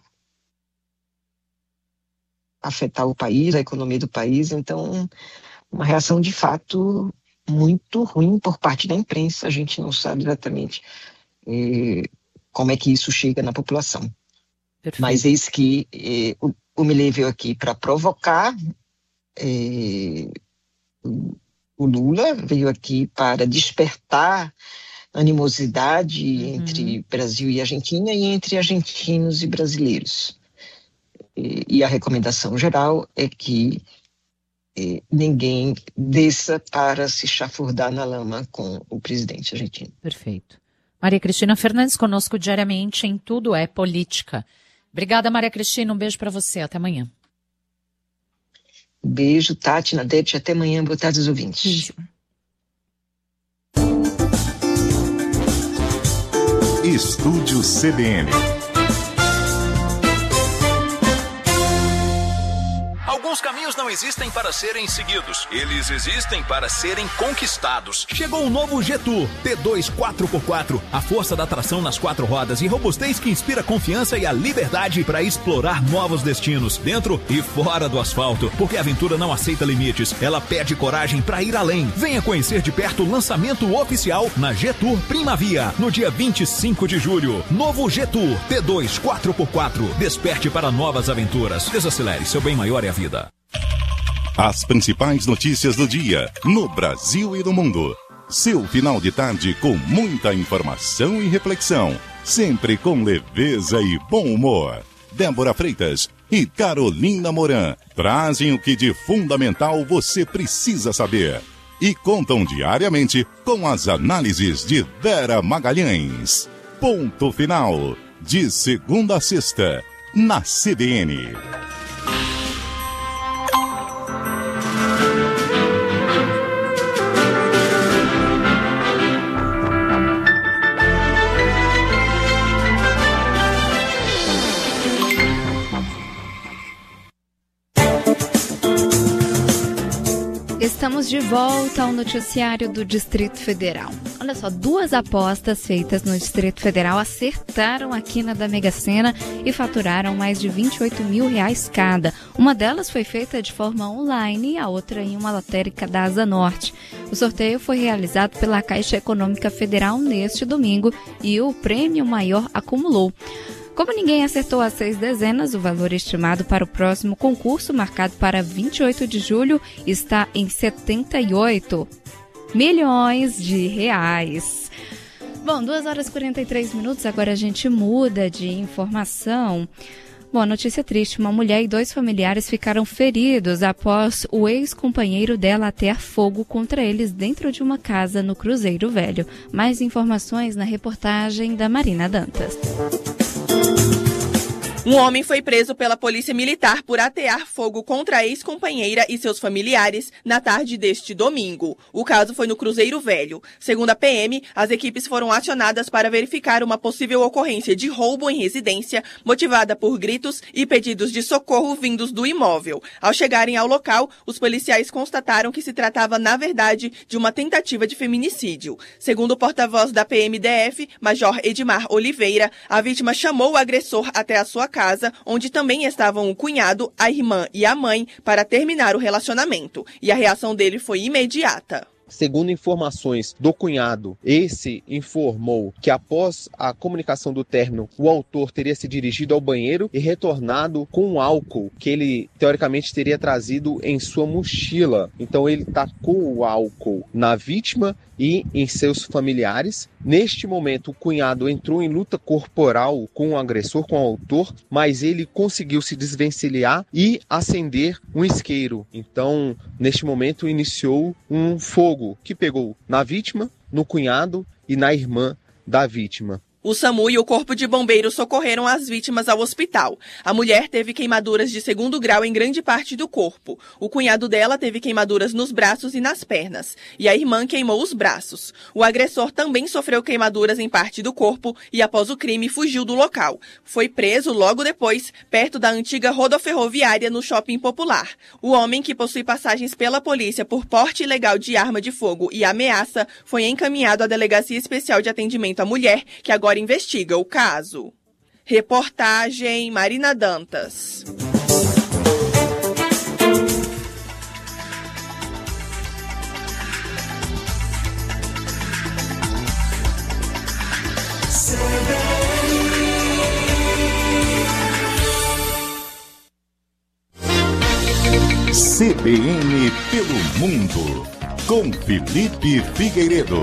afetar o país, a economia do país. Então, uma reação de fato muito ruim por parte da imprensa. A gente não sabe exatamente eh, como é que isso chega na população. Perfeito. Mas eis que eh, o O Milei veio aqui para provocar eh, o Lula, veio aqui para despertar animosidade uhum. entre Brasil e Argentina e entre argentinos e brasileiros. E, e a recomendação geral é que eh, ninguém desça para se chafurdar na lama com o presidente argentino. Perfeito. Maria Cristina Fernandes conosco diariamente em Tudo é Política. Obrigada, Maria Cristina. Um beijo para você. Até amanhã. Beijo, Tati, Nadete. Até amanhã. Boa tarde aos ouvintes. Beijo. Estúdio C B N. Alguns caminhos não existem para serem seguidos, eles existem para serem conquistados. Chegou o novo Getur T dois quatro por quatro, a força da tração nas quatro rodas e robustez que inspira confiança e a liberdade para explorar novos destinos, dentro e fora do asfalto, porque a aventura não aceita limites, ela pede coragem para ir além. Venha conhecer de perto o lançamento oficial na Getur Primavia, no dia vinte e cinco de julho. Novo Getur T dois quatro por quatro, desperte para novas aventuras. Desacelere, seu bem maior é a vida. As principais notícias do dia, no Brasil e no mundo. Seu final de tarde com muita informação e reflexão, sempre com leveza e bom humor. Débora Freitas e Carolina Moran trazem o que de fundamental você precisa saber e contam diariamente com as análises de Vera Magalhães. Ponto Final, de segunda a sexta, na C B N. Estamos de volta ao noticiário do Distrito Federal. Olha só, duas apostas feitas no Distrito Federal acertaram a quina da Mega Sena e faturaram mais de vinte e oito mil reais cada. Uma delas foi feita de forma online e a outra em uma lotérica da Asa Norte. O sorteio foi realizado pela Caixa Econômica Federal neste domingo e o prêmio maior acumulou. Como ninguém acertou as seis dezenas, o valor estimado para o próximo concurso, marcado para vinte e oito de julho, está em setenta e oito milhões de reais. Bom, duas horas e quarenta e três minutos, agora a gente muda de informação. Bom, notícia triste, uma mulher e dois familiares ficaram feridos após o ex-companheiro dela atear fogo contra eles dentro de uma casa no Cruzeiro Velho. Mais informações na reportagem da Marina Dantas. Um homem foi preso pela Polícia Militar por atear fogo contra a ex-companheira e seus familiares na tarde deste domingo. O caso foi no Cruzeiro Velho. Segundo a P M, as equipes foram acionadas para verificar uma possível ocorrência de roubo em residência, motivada por gritos e pedidos de socorro vindos do imóvel. Ao chegarem ao local, os policiais constataram que se tratava, na verdade, de uma tentativa de feminicídio. Segundo o porta-voz da P M D F, Major Edmar Oliveira, a vítima chamou o agressor até a sua casa, onde também estavam o cunhado, a irmã e a mãe, para terminar o relacionamento. E a reação dele foi imediata. Segundo informações do cunhado, esse informou que após a comunicação do término, o autor teria se dirigido ao banheiro e retornado com álcool que ele, teoricamente, teria trazido em sua mochila. Então ele tacou o álcool na vítima e em seus familiares. Neste momento, o cunhado entrou em luta corporal com o agressor, com o autor, mas ele conseguiu se desvencilhar e acender um isqueiro. Então, neste momento, iniciou um fogo que pegou na vítima, no cunhado e na irmã da vítima. O SAMU e o Corpo de Bombeiros socorreram as vítimas ao hospital. A mulher teve queimaduras de segundo grau em grande parte do corpo. O cunhado dela teve queimaduras nos braços e nas pernas. E a irmã queimou os braços. O agressor também sofreu queimaduras em parte do corpo e, após o crime, fugiu do local. Foi preso logo depois, perto da antiga rodoferroviária no Shopping Popular. O homem, que possui passagens pela polícia por porte ilegal de arma de fogo e ameaça, foi encaminhado à Delegacia Especial de Atendimento à Mulher, que agora investiga o caso. Reportagem Marina Dantas. C B N pelo Mundo, com Felipe Figueiredo.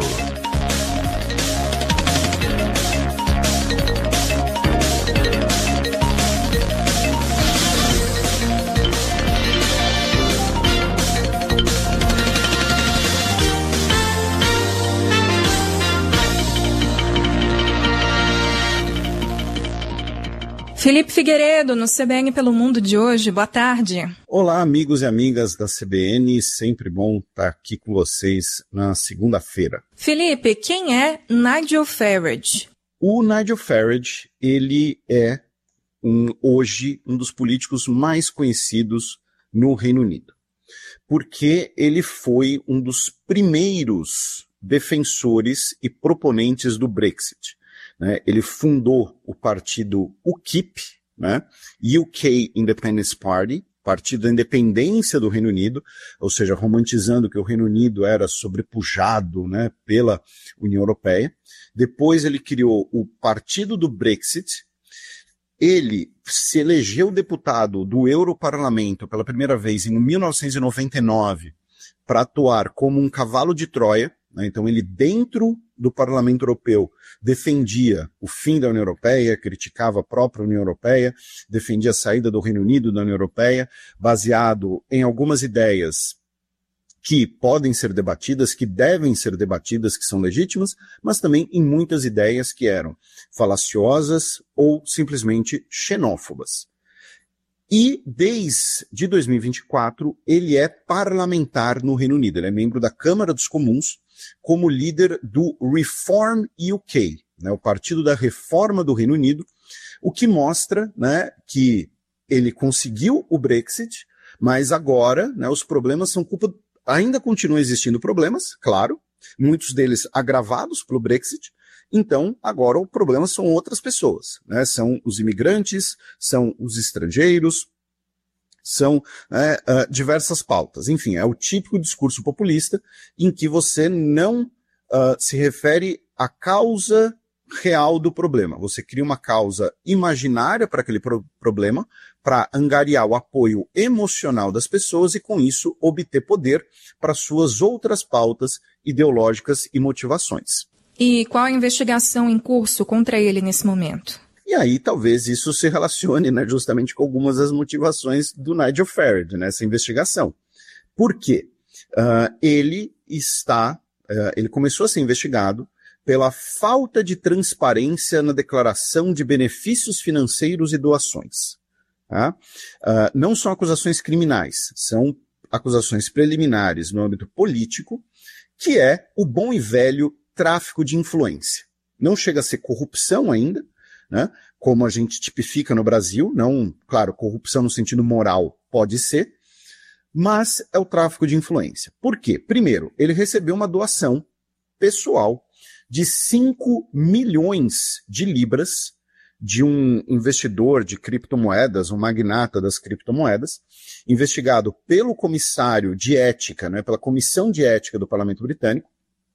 Felipe Figueiredo, no C B N pelo Mundo de hoje. Boa tarde. Olá, amigos e amigas da C B N. Sempre bom estar aqui com vocês na segunda-feira. Felipe, quem é Nigel Farage? O Nigel Farage, ele é um, hoje um dos políticos mais conhecidos no Reino Unido, porque ele foi um dos primeiros defensores e proponentes do Brexit. Né? Ele fundou o partido U K I P, né? U K Independence Party, Partido da Independência do Reino Unido, ou seja, romantizando que o Reino Unido era sobrepujado, né, pela União Europeia. Depois ele criou o Partido do Brexit. Ele se elegeu deputado do Europarlamento pela primeira vez em mil novecentos e noventa e nove para atuar como um cavalo de Troia né? Então ele, dentro do Parlamento Europeu, defendia o fim da União Europeia, criticava a própria União Europeia, defendia a saída do Reino Unido da União Europeia, baseado em algumas ideias que podem ser debatidas, que devem ser debatidas, que são legítimas, mas também em muitas ideias que eram falaciosas ou simplesmente xenófobas. E desde dois mil e vinte e quatro ele é parlamentar no Reino Unido, ele é membro da Câmara dos Comuns como líder do Reform U K, né, o Partido da Reforma do Reino Unido, o que mostra, né, que ele conseguiu o Brexit, mas agora, né, os problemas são culpa... Ainda continuam existindo problemas, claro, muitos deles agravados pelo Brexit. Então, agora o problema são outras pessoas, né? São os imigrantes, são os estrangeiros, são é, uh, diversas pautas. Enfim, é o típico discurso populista em que você não uh, se refere à causa real do problema. Você cria uma causa imaginária para aquele pro- problema, para angariar o apoio emocional das pessoas e, com isso, obter poder para suas outras pautas ideológicas e motivações. E qual a investigação em curso contra ele nesse momento? E aí talvez isso se relacione, né, justamente com algumas das motivações do Nigel Farage nessa investigação. Por quê? Uh, ele está, uh, ele começou a ser investigado pela falta de transparência na declaração de benefícios financeiros e doações. Tá? Uh, não são acusações criminais, são acusações preliminares no âmbito político, que é o bom e velho tráfico de influência. Não chega a ser corrupção ainda, né, como a gente tipifica no Brasil, não, claro, corrupção no sentido moral pode ser, mas é o tráfico de influência. Por quê? Primeiro, ele recebeu uma doação pessoal de cinco milhões de libras de um investidor de criptomoedas, um magnata das criptomoedas, investigado pelo comissário de ética, né, pela comissão de ética do Parlamento Britânico,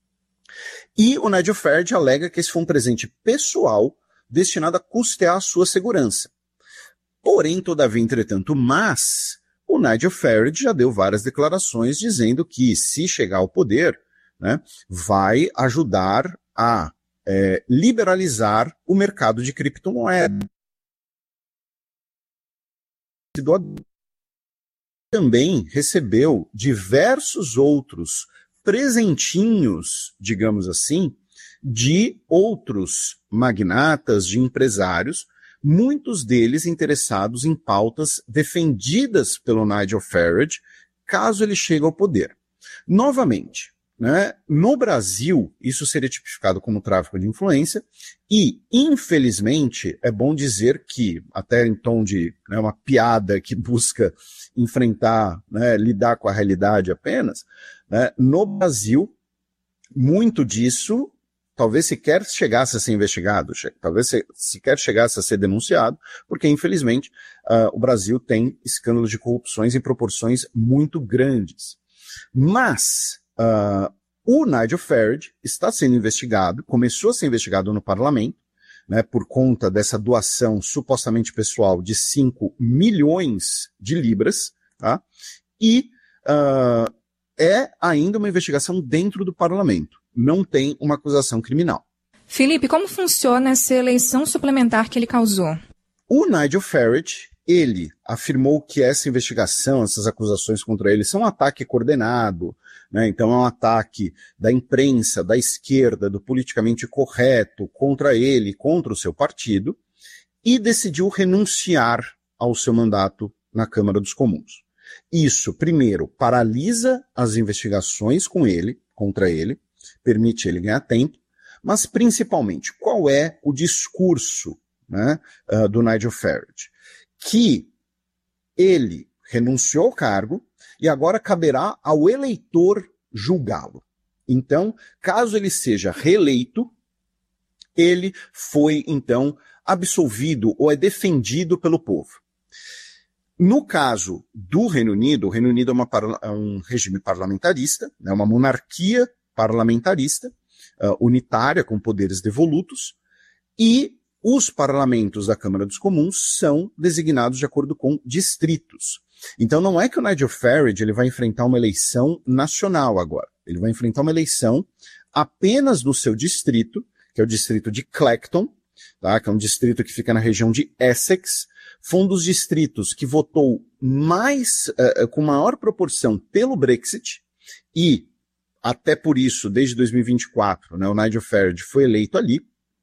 e o Nigel Farage alega que esse foi um presente pessoal destinado a custear a sua segurança. Porém, todavia, entretanto, mas o Nigel Farage já deu várias declarações dizendo que, se chegar ao poder, né, vai ajudar a é, liberalizar o mercado de criptomoedas. Também recebeu diversos outros presentinhos, digamos assim, de outros magnatas, de empresários, muitos deles interessados em pautas defendidas pelo Nigel Farage, caso ele chegue ao poder. Novamente, né, no Brasil, isso seria tipificado como tráfico de influência, e, infelizmente, é bom dizer que, até em tom de, né, uma piada que busca enfrentar, né, lidar com a realidade apenas, né, no Brasil, muito disso talvez sequer chegasse a ser investigado, talvez sequer chegasse a ser denunciado, porque, infelizmente, uh, o Brasil tem escândalos de corrupções em proporções muito grandes. Mas uh, o Nigel Farage está sendo investigado, começou a ser investigado no parlamento, né, por conta dessa doação supostamente pessoal de cinco milhões de libras, tá? E uh, é ainda uma investigação dentro do parlamento. Não tem uma acusação criminal. Felipe, como funciona essa eleição suplementar que ele causou? O Nigel Farage, ele afirmou que essa investigação, essas acusações contra ele são um ataque coordenado, né? Então é um ataque da imprensa, da esquerda, do politicamente correto contra ele, contra o seu partido, e decidiu renunciar ao seu mandato na Câmara dos Comuns. Isso, primeiro, paralisa as investigações com ele, contra ele, permite ele ganhar tempo, mas principalmente, qual é o discurso, né, uh, do Nigel Farage? Que ele renunciou ao cargo e agora caberá ao eleitor julgá-lo. Então, caso ele seja reeleito, ele foi, então, absolvido ou é defendido pelo povo. No caso do Reino Unido, o Reino Unido é, uma, é um regime parlamentarista, é uma monarquia parlamentarista, uh, unitária, com poderes devolutos, e os parlamentos da Câmara dos Comuns são designados de acordo com distritos. Então não é que o Nigel Farage ele vai enfrentar uma eleição nacional agora. Ele vai enfrentar uma eleição apenas no seu distrito, que é o distrito de Clacton, tá? Que é um distrito que fica na região de Essex. Foi um dos distritos que votou mais, uh, com maior proporção pelo Brexit, e até por isso, desde dois mil e vinte e quatro, né, o Nigel Farage foi eleito ali.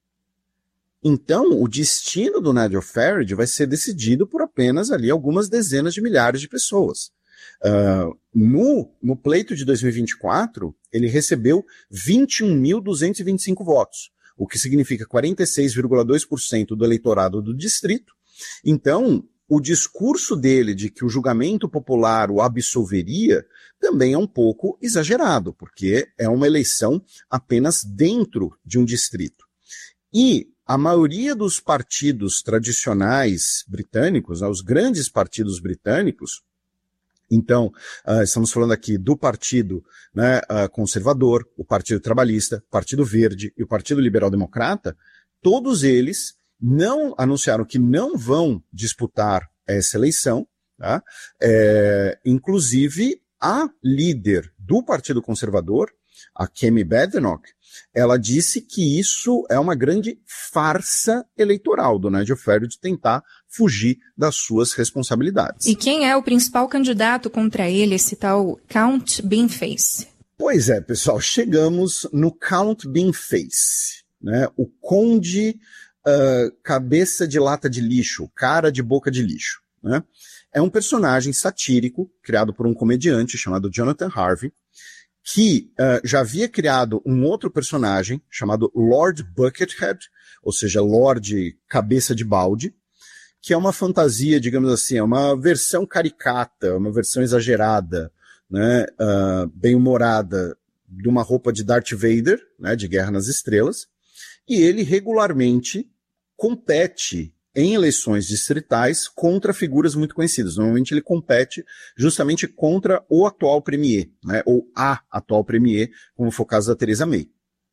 Então, o destino do Nigel Farage vai ser decidido por apenas ali algumas dezenas de milhares de pessoas. Uh, no, no pleito de dois mil e vinte e quatro, ele recebeu vinte e um mil duzentos e vinte e cinco votos, o que significa quarenta e seis vírgula dois por cento do eleitorado do distrito. Então, o discurso dele de que o julgamento popular o absolveria também é um pouco exagerado, porque é uma eleição apenas dentro de um distrito. E a maioria dos partidos tradicionais britânicos, os grandes partidos britânicos, então, uh, estamos falando aqui do Partido né, uh, Conservador, o Partido Trabalhista, o Partido Verde e o Partido Liberal Democrata, todos eles não anunciaram que não vão disputar essa eleição, tá? É, inclusive a líder do Partido Conservador, a Kemi Badenoch, ela disse que isso é uma grande farsa eleitoral do Nigel Farage tentar fugir das suas responsabilidades. E quem é o principal candidato contra ele, esse tal Count Beanface? Pois é, pessoal, chegamos no Count Beanface, né? O conde uh, cabeça de lata de lixo, cara de boca de lixo, né? É um personagem satírico criado por um comediante chamado Jonathan Harvey, que uh, já havia criado um outro personagem chamado Lord Buckethead, ou seja, Lord Cabeça de Balde, que é uma fantasia, digamos assim, é uma versão caricata, uma versão exagerada, né, uh, bem-humorada de uma roupa de Darth Vader, né, de Guerra nas Estrelas, e ele regularmente compete em eleições distritais contra figuras muito conhecidas. Normalmente ele compete justamente contra o atual premier, né, ou a atual premier, como foi o caso da Theresa May.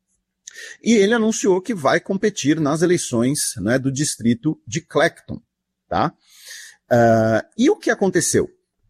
E ele anunciou que vai competir nas eleições, né, do distrito de Clacton. Tá? Uh, e o que aconteceu?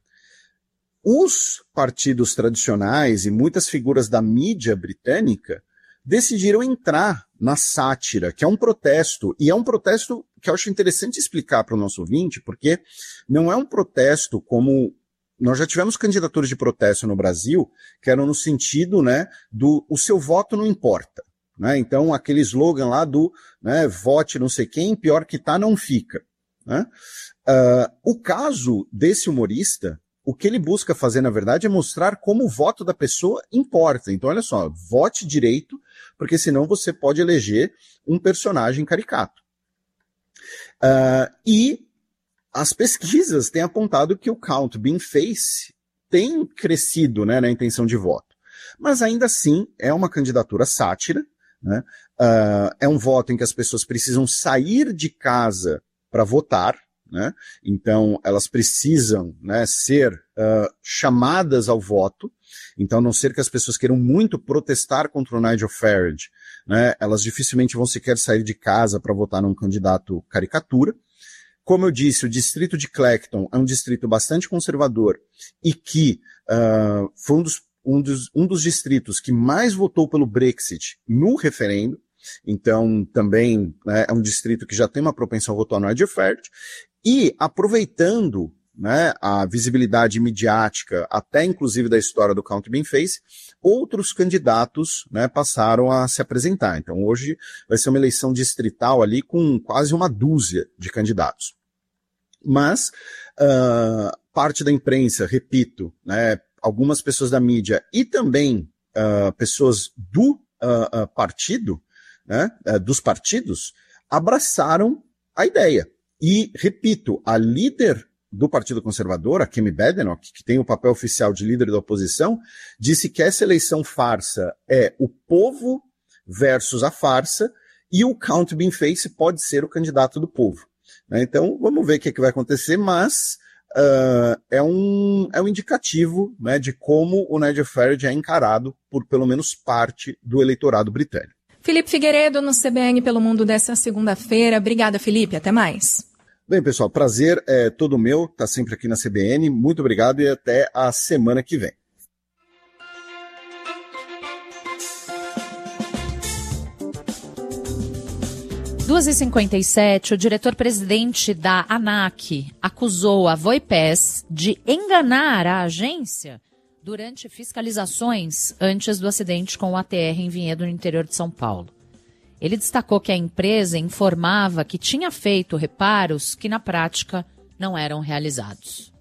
Os partidos tradicionais e muitas figuras da mídia britânica decidiram entrar na sátira, que é um protesto, e é um protesto que eu acho interessante explicar para o nosso ouvinte, porque não é um protesto como... Nós já tivemos candidaturas de protesto no Brasil que eram no sentido, né, do o seu voto não importa. Né? Então, aquele slogan lá do né, vote não sei quem, pior que tá, não fica. Né? Uh, o caso desse humorista, o que ele busca fazer, na verdade, é mostrar como o voto da pessoa importa. Então, olha só, vote direito, porque senão você pode eleger um personagem caricato. Uh, e as pesquisas têm apontado que o Count Beanface tem crescido, né, na intenção de voto. Mas ainda assim, é uma candidatura sátira, né? Uh, é um voto em que as pessoas precisam sair de casa para votar, né? Então elas precisam, né, ser uh, chamadas ao voto. Então, a não ser que as pessoas queiram muito protestar contra o Nigel Farage, né, elas dificilmente vão sequer sair de casa para votar num candidato caricatura. Como eu disse, o distrito de Clacton é um distrito bastante conservador e que uh, foi um dos, um, dos, um dos distritos que mais votou pelo Brexit no referendo. Então, também né, é um distrito que já tem uma propensão a votar no Nigel Farage. E, aproveitando né, a visibilidade midiática, até inclusive da história do Count Beanface, outros candidatos né, passaram a se apresentar. Então, hoje vai ser uma eleição distrital ali com quase uma dúzia de candidatos. Mas, uh, parte da imprensa, repito, né, algumas pessoas da mídia e também uh, pessoas do uh, uh, partido, né, uh, dos partidos, abraçaram a ideia. E, repito, a líder do Partido Conservador, a Kemi Badenoch, que tem o papel oficial de líder da oposição, disse que essa eleição farsa é o povo versus a farsa e o Count Beanface pode ser o candidato do povo. Né? Então, vamos ver o que, é que vai acontecer, mas uh, é, um, é um indicativo né, de como o Nigel Farage é encarado por pelo menos parte do eleitorado britânico. Felipe Figueiredo no C B N pelo Mundo dessa segunda-feira. Obrigada, Felipe. Até mais. Bem, pessoal, prazer é todo meu, tá sempre aqui na C B N. Muito obrigado e até a semana que vem. duas e cinquenta e sete, o diretor-presidente da ANAC acusou a Voipes de enganar a agência durante fiscalizações antes do acidente com o A T R em Vinhedo, no interior de São Paulo. Ele destacou que a empresa informava que tinha feito reparos que, na prática, não eram realizados.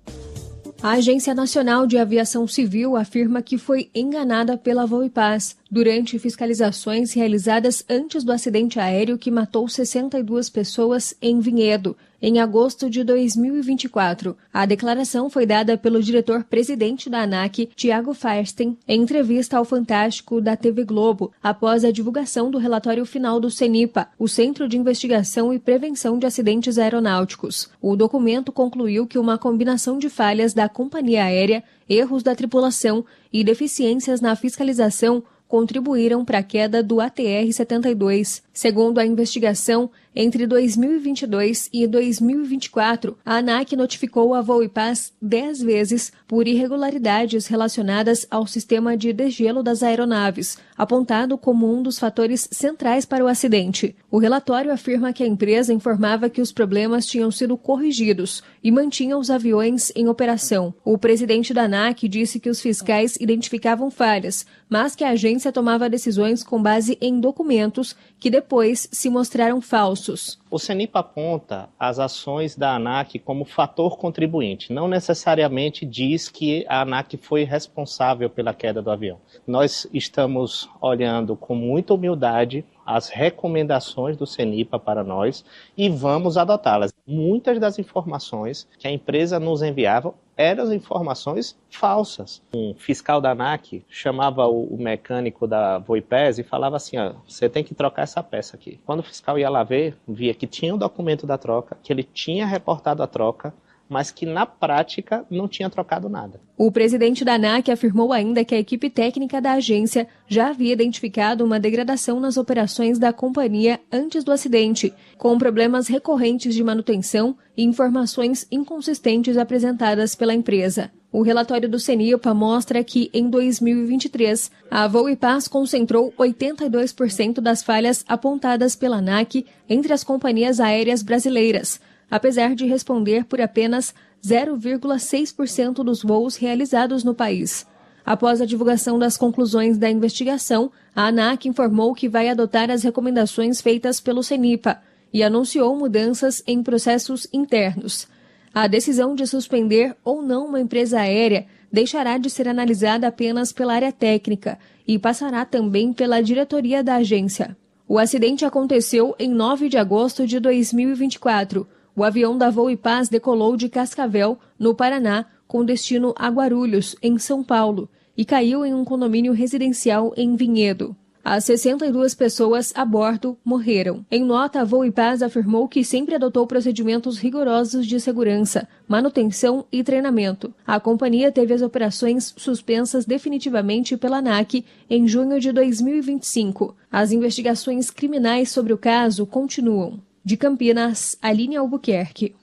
A Agência Nacional de Aviação Civil afirma que foi enganada pela Voipaz durante fiscalizações realizadas antes do acidente aéreo que matou sessenta e duas pessoas em Vinhedo, em agosto de dois mil e vinte e quatro. A declaração foi dada pelo diretor-presidente da ANAC, Tiago Feinstein, em entrevista ao Fantástico da T V Globo, após a divulgação do relatório final do CENIPA, o Centro de Investigação e Prevenção de Acidentes Aeronáuticos. O documento concluiu que uma combinação de falhas da companhia aérea, erros da tripulação e deficiências na fiscalização contribuíram para a queda do A T R setenta e dois. Segundo a investigação, entre dois mil e vinte e dois e dois mil e vinte e quatro, a ANAC notificou a Voipaz dez vezes por irregularidades relacionadas ao sistema de degelo das aeronaves, apontado como um dos fatores centrais para o acidente. O relatório afirma que a empresa informava que os problemas tinham sido corrigidos e mantinha os aviões em operação. O presidente da ANAC disse que os fiscais identificavam falhas, mas que a agência tomava decisões com base em documentos que depois se mostraram falsos. O CENIPA aponta as ações da ANAC como fator contribuinte. Não necessariamente diz que a ANAC foi responsável pela queda do avião. Nós estamos olhando com muita humildade as recomendações do CENIPA para nós e vamos adotá-las. Muitas das informações que a empresa nos enviava eram informações falsas. Um fiscal da ANAC chamava o mecânico da Voipes e falava assim, ó, você tem que trocar essa peça aqui. Quando o fiscal ia lá ver, via que tinha o documento da troca, que ele tinha reportado a troca, mas que na prática não tinha trocado nada. O presidente da ANAC afirmou ainda que a equipe técnica da agência já havia identificado uma degradação nas operações da companhia antes do acidente, com problemas recorrentes de manutenção e informações inconsistentes apresentadas pela empresa. O relatório do CENIPA mostra que, em dois mil e vinte e três, a Voipaz concentrou oitenta e dois por cento das falhas apontadas pela ANAC entre as companhias aéreas brasileiras, apesar de responder por apenas zero vírgula seis por cento dos voos realizados no país. Após a divulgação das conclusões da investigação, a ANAC informou que vai adotar as recomendações feitas pelo CENIPA e anunciou mudanças em processos internos. A decisão de suspender ou não uma empresa aérea deixará de ser analisada apenas pela área técnica e passará também pela diretoria da agência. O acidente aconteceu em nove de agosto de dois mil e vinte e quatro. O avião da Voipaz decolou de Cascavel, no Paraná, com destino a Guarulhos, em São Paulo, e caiu em um condomínio residencial em Vinhedo. As sessenta e duas pessoas a bordo morreram. Em nota, a Voipaz afirmou que sempre adotou procedimentos rigorosos de segurança, manutenção e treinamento. A companhia teve as operações suspensas definitivamente pela ANAC em junho de dois mil e vinte e cinco. As investigações criminais sobre o caso continuam. De Campinas, Aline Albuquerque.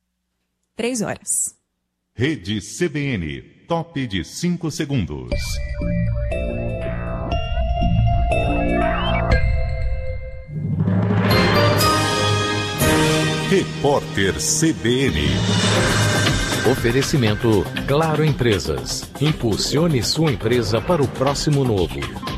Três horas. Rede C B N, top de cinco segundos. Repórter C B N. Oferecimento Claro Empresas. Impulsione sua empresa para o próximo novo.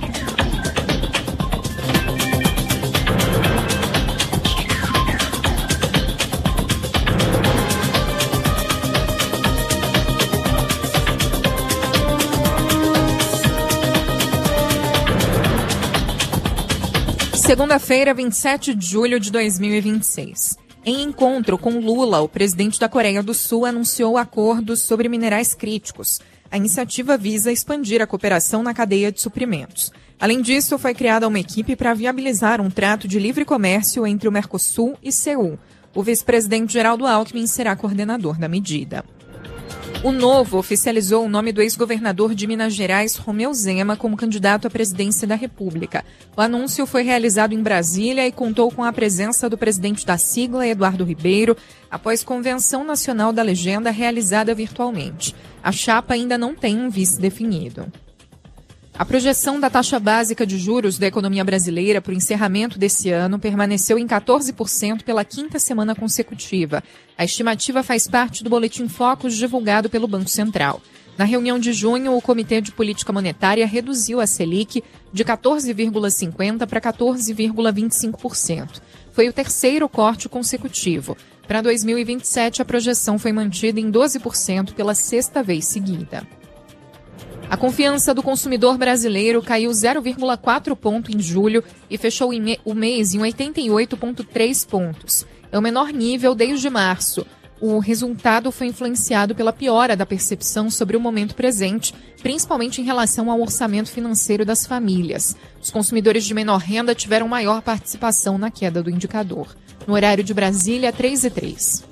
Segunda-feira, vinte e sete de julho de dois mil e vinte e seis. Em encontro com Lula, o presidente da Coreia do Sul anunciou acordos sobre minerais críticos. A iniciativa visa expandir a cooperação na cadeia de suprimentos. Além disso, foi criada uma equipe para viabilizar um trato de livre comércio entre o Mercosul e Seul. O vice-presidente Geraldo Alckmin será coordenador da medida. O Novo oficializou o nome do ex-governador de Minas Gerais, Romeu Zema, como candidato à presidência da República. O anúncio foi realizado em Brasília e contou com a presença do presidente da sigla, Eduardo Ribeiro, após convenção nacional da legenda realizada virtualmente. A chapa ainda não tem um vice definido. A projeção da taxa básica de juros da economia brasileira para o encerramento desse ano permaneceu em quatorze por cento pela quinta semana consecutiva. A estimativa faz parte do Boletim Focus divulgado pelo Banco Central. Na reunião de junho, o Comitê de Política Monetária reduziu a Selic de quatorze vírgula cinquenta por cento para quatorze vírgula vinte e cinco por cento. Foi o terceiro corte consecutivo. Para dois mil e vinte e sete, a projeção foi mantida em doze por cento pela sexta vez seguida. A confiança do consumidor brasileiro caiu zero vírgula quatro ponto em julho e fechou o mês em oitenta e oito vírgula três pontos. É o menor nível desde março. O resultado foi influenciado pela piora da percepção sobre o momento presente, principalmente em relação ao orçamento financeiro das famílias. Os consumidores de menor renda tiveram maior participação na queda do indicador. No horário de Brasília, três e três.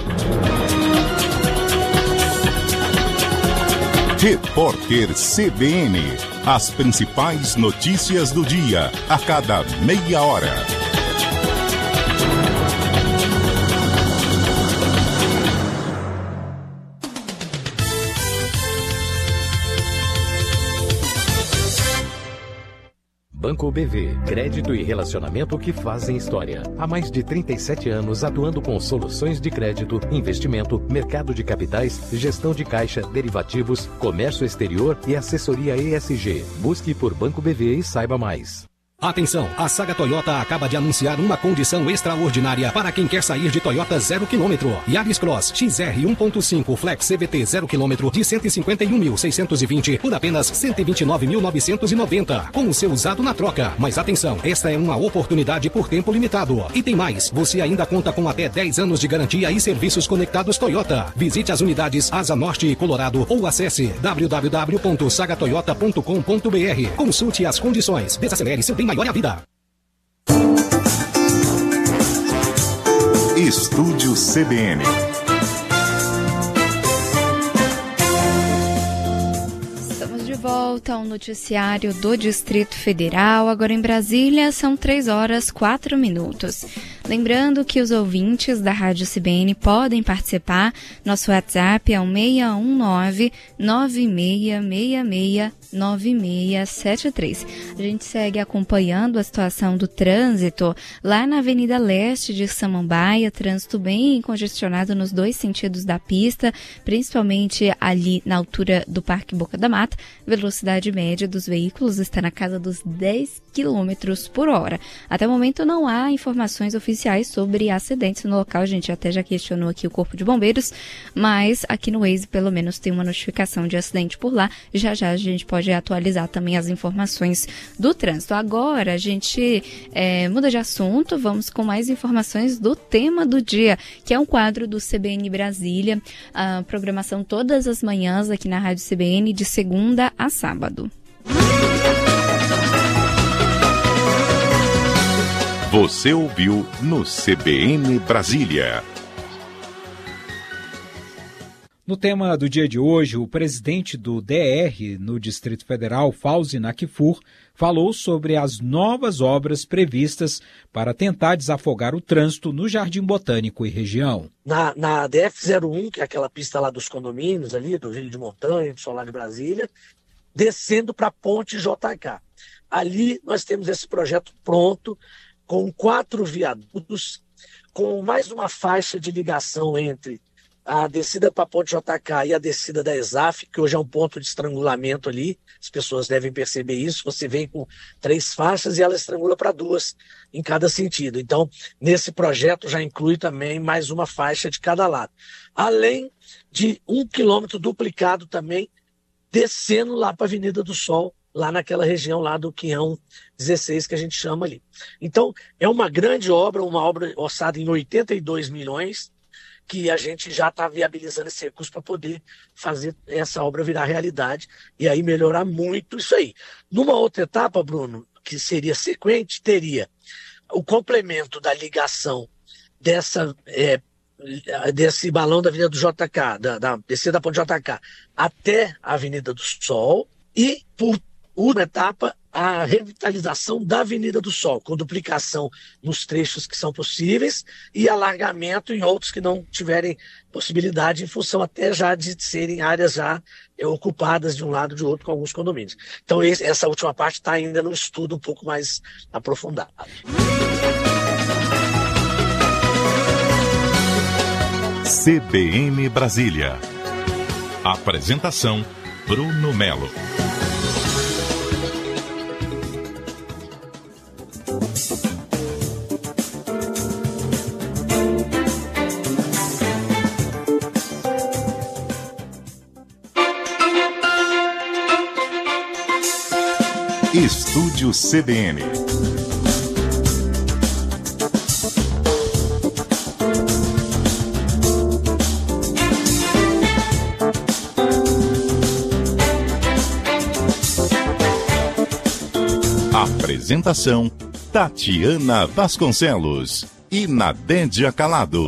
Repórter C B N. As principais notícias do dia, a cada meia hora. Banco B V, crédito e relacionamento que fazem história. Há mais de trinta e sete anos atuando com soluções de crédito, investimento, mercado de capitais, gestão de caixa, derivativos, comércio exterior e assessoria E S G. Busque por Banco B V e saiba mais. Atenção, a Saga Toyota acaba de anunciar uma condição extraordinária para quem quer sair de Toyota zero quilômetro. Yaris Cross X R um ponto cinco Flex C V T zero quilômetro de cento e cinquenta e um mil seiscentos e vinte por apenas cento e vinte e nove mil novecentos e noventa, com o seu usado na troca. Mas atenção, esta é uma oportunidade por tempo limitado. E tem mais, você ainda conta com até dez anos de garantia e serviços conectados Toyota. Visite as unidades Asa Norte e Colorado ou acesse w w w ponto saga toyota ponto com ponto b r. Consulte as condições. Desacelere seu bem maior a vida. Estúdio C B N. Estamos de volta ao noticiário do Distrito Federal. Agora em Brasília são três horas e quatro minutos. Lembrando que os ouvintes da Rádio C B N podem participar. Nosso WhatsApp é o seis um nove, nove seis seis seis, nove seis sete três. A gente segue acompanhando a situação do trânsito lá na Avenida Leste de Samambaia, trânsito bem congestionado nos dois sentidos da pista, principalmente ali na altura do Parque Boca da Mata. Velocidade média dos veículos está na casa dos dez quilômetros por hora. Até o momento não há informações oficiais sobre acidentes no local. A gente até já questionou aqui o Corpo de Bombeiros, mas aqui no Waze pelo menos tem uma notificação de acidente por lá. Já já a gente pode atualizar também as informações do trânsito. Agora a gente é, muda de assunto, vamos com mais informações do tema do dia, que é um quadro do C B N Brasília, a programação todas as manhãs aqui na Rádio C B N, de segunda a sábado. Você ouviu no C B N Brasília. No tema do dia de hoje, o presidente do D R no Distrito Federal, Fauzi Nakfur, falou sobre as novas obras previstas para tentar desafogar o trânsito no Jardim Botânico e região. Na, na D F zero um, que é aquela pista lá dos condomínios ali, do Rio de Montanha, do Solar de Brasília, descendo para a Ponte J K. Ali nós temos esse projeto pronto, com quatro viadutos, com mais uma faixa de ligação entre a descida para a Ponte J K e a descida da ESAF, que hoje é um ponto de estrangulamento ali, as pessoas devem perceber isso. Você vem com três faixas e ela estrangula para duas em cada sentido. Então, nesse projeto já inclui também mais uma faixa de cada lado. Além de um quilômetro duplicado também, descendo lá para a Avenida do Sol, lá naquela região lá do Quinhão dezesseis, que a gente chama ali. Então, é uma grande obra, uma obra orçada em oitenta e dois milhões, que a gente já está viabilizando esse recurso para poder fazer essa obra virar realidade e aí melhorar muito isso aí. Numa outra etapa, Bruno, que seria sequente, teria o complemento da ligação dessa é, desse balão da Avenida do J K, da, da descida da Ponte J K, até a Avenida do Sol, e, por última etapa, a revitalização da Avenida do Sol, com duplicação nos trechos que são possíveis e alargamento em outros que não tiverem possibilidade, em função até já de serem áreas já é, ocupadas de um lado e de outro com alguns condomínios. Então esse, essa última parte está ainda no estudo um pouco mais aprofundado. C B N Brasília. Apresentação: Bruno Melo. Estúdio C B N. Apresentação: Tatiana Vasconcelos e Nadédia Calado.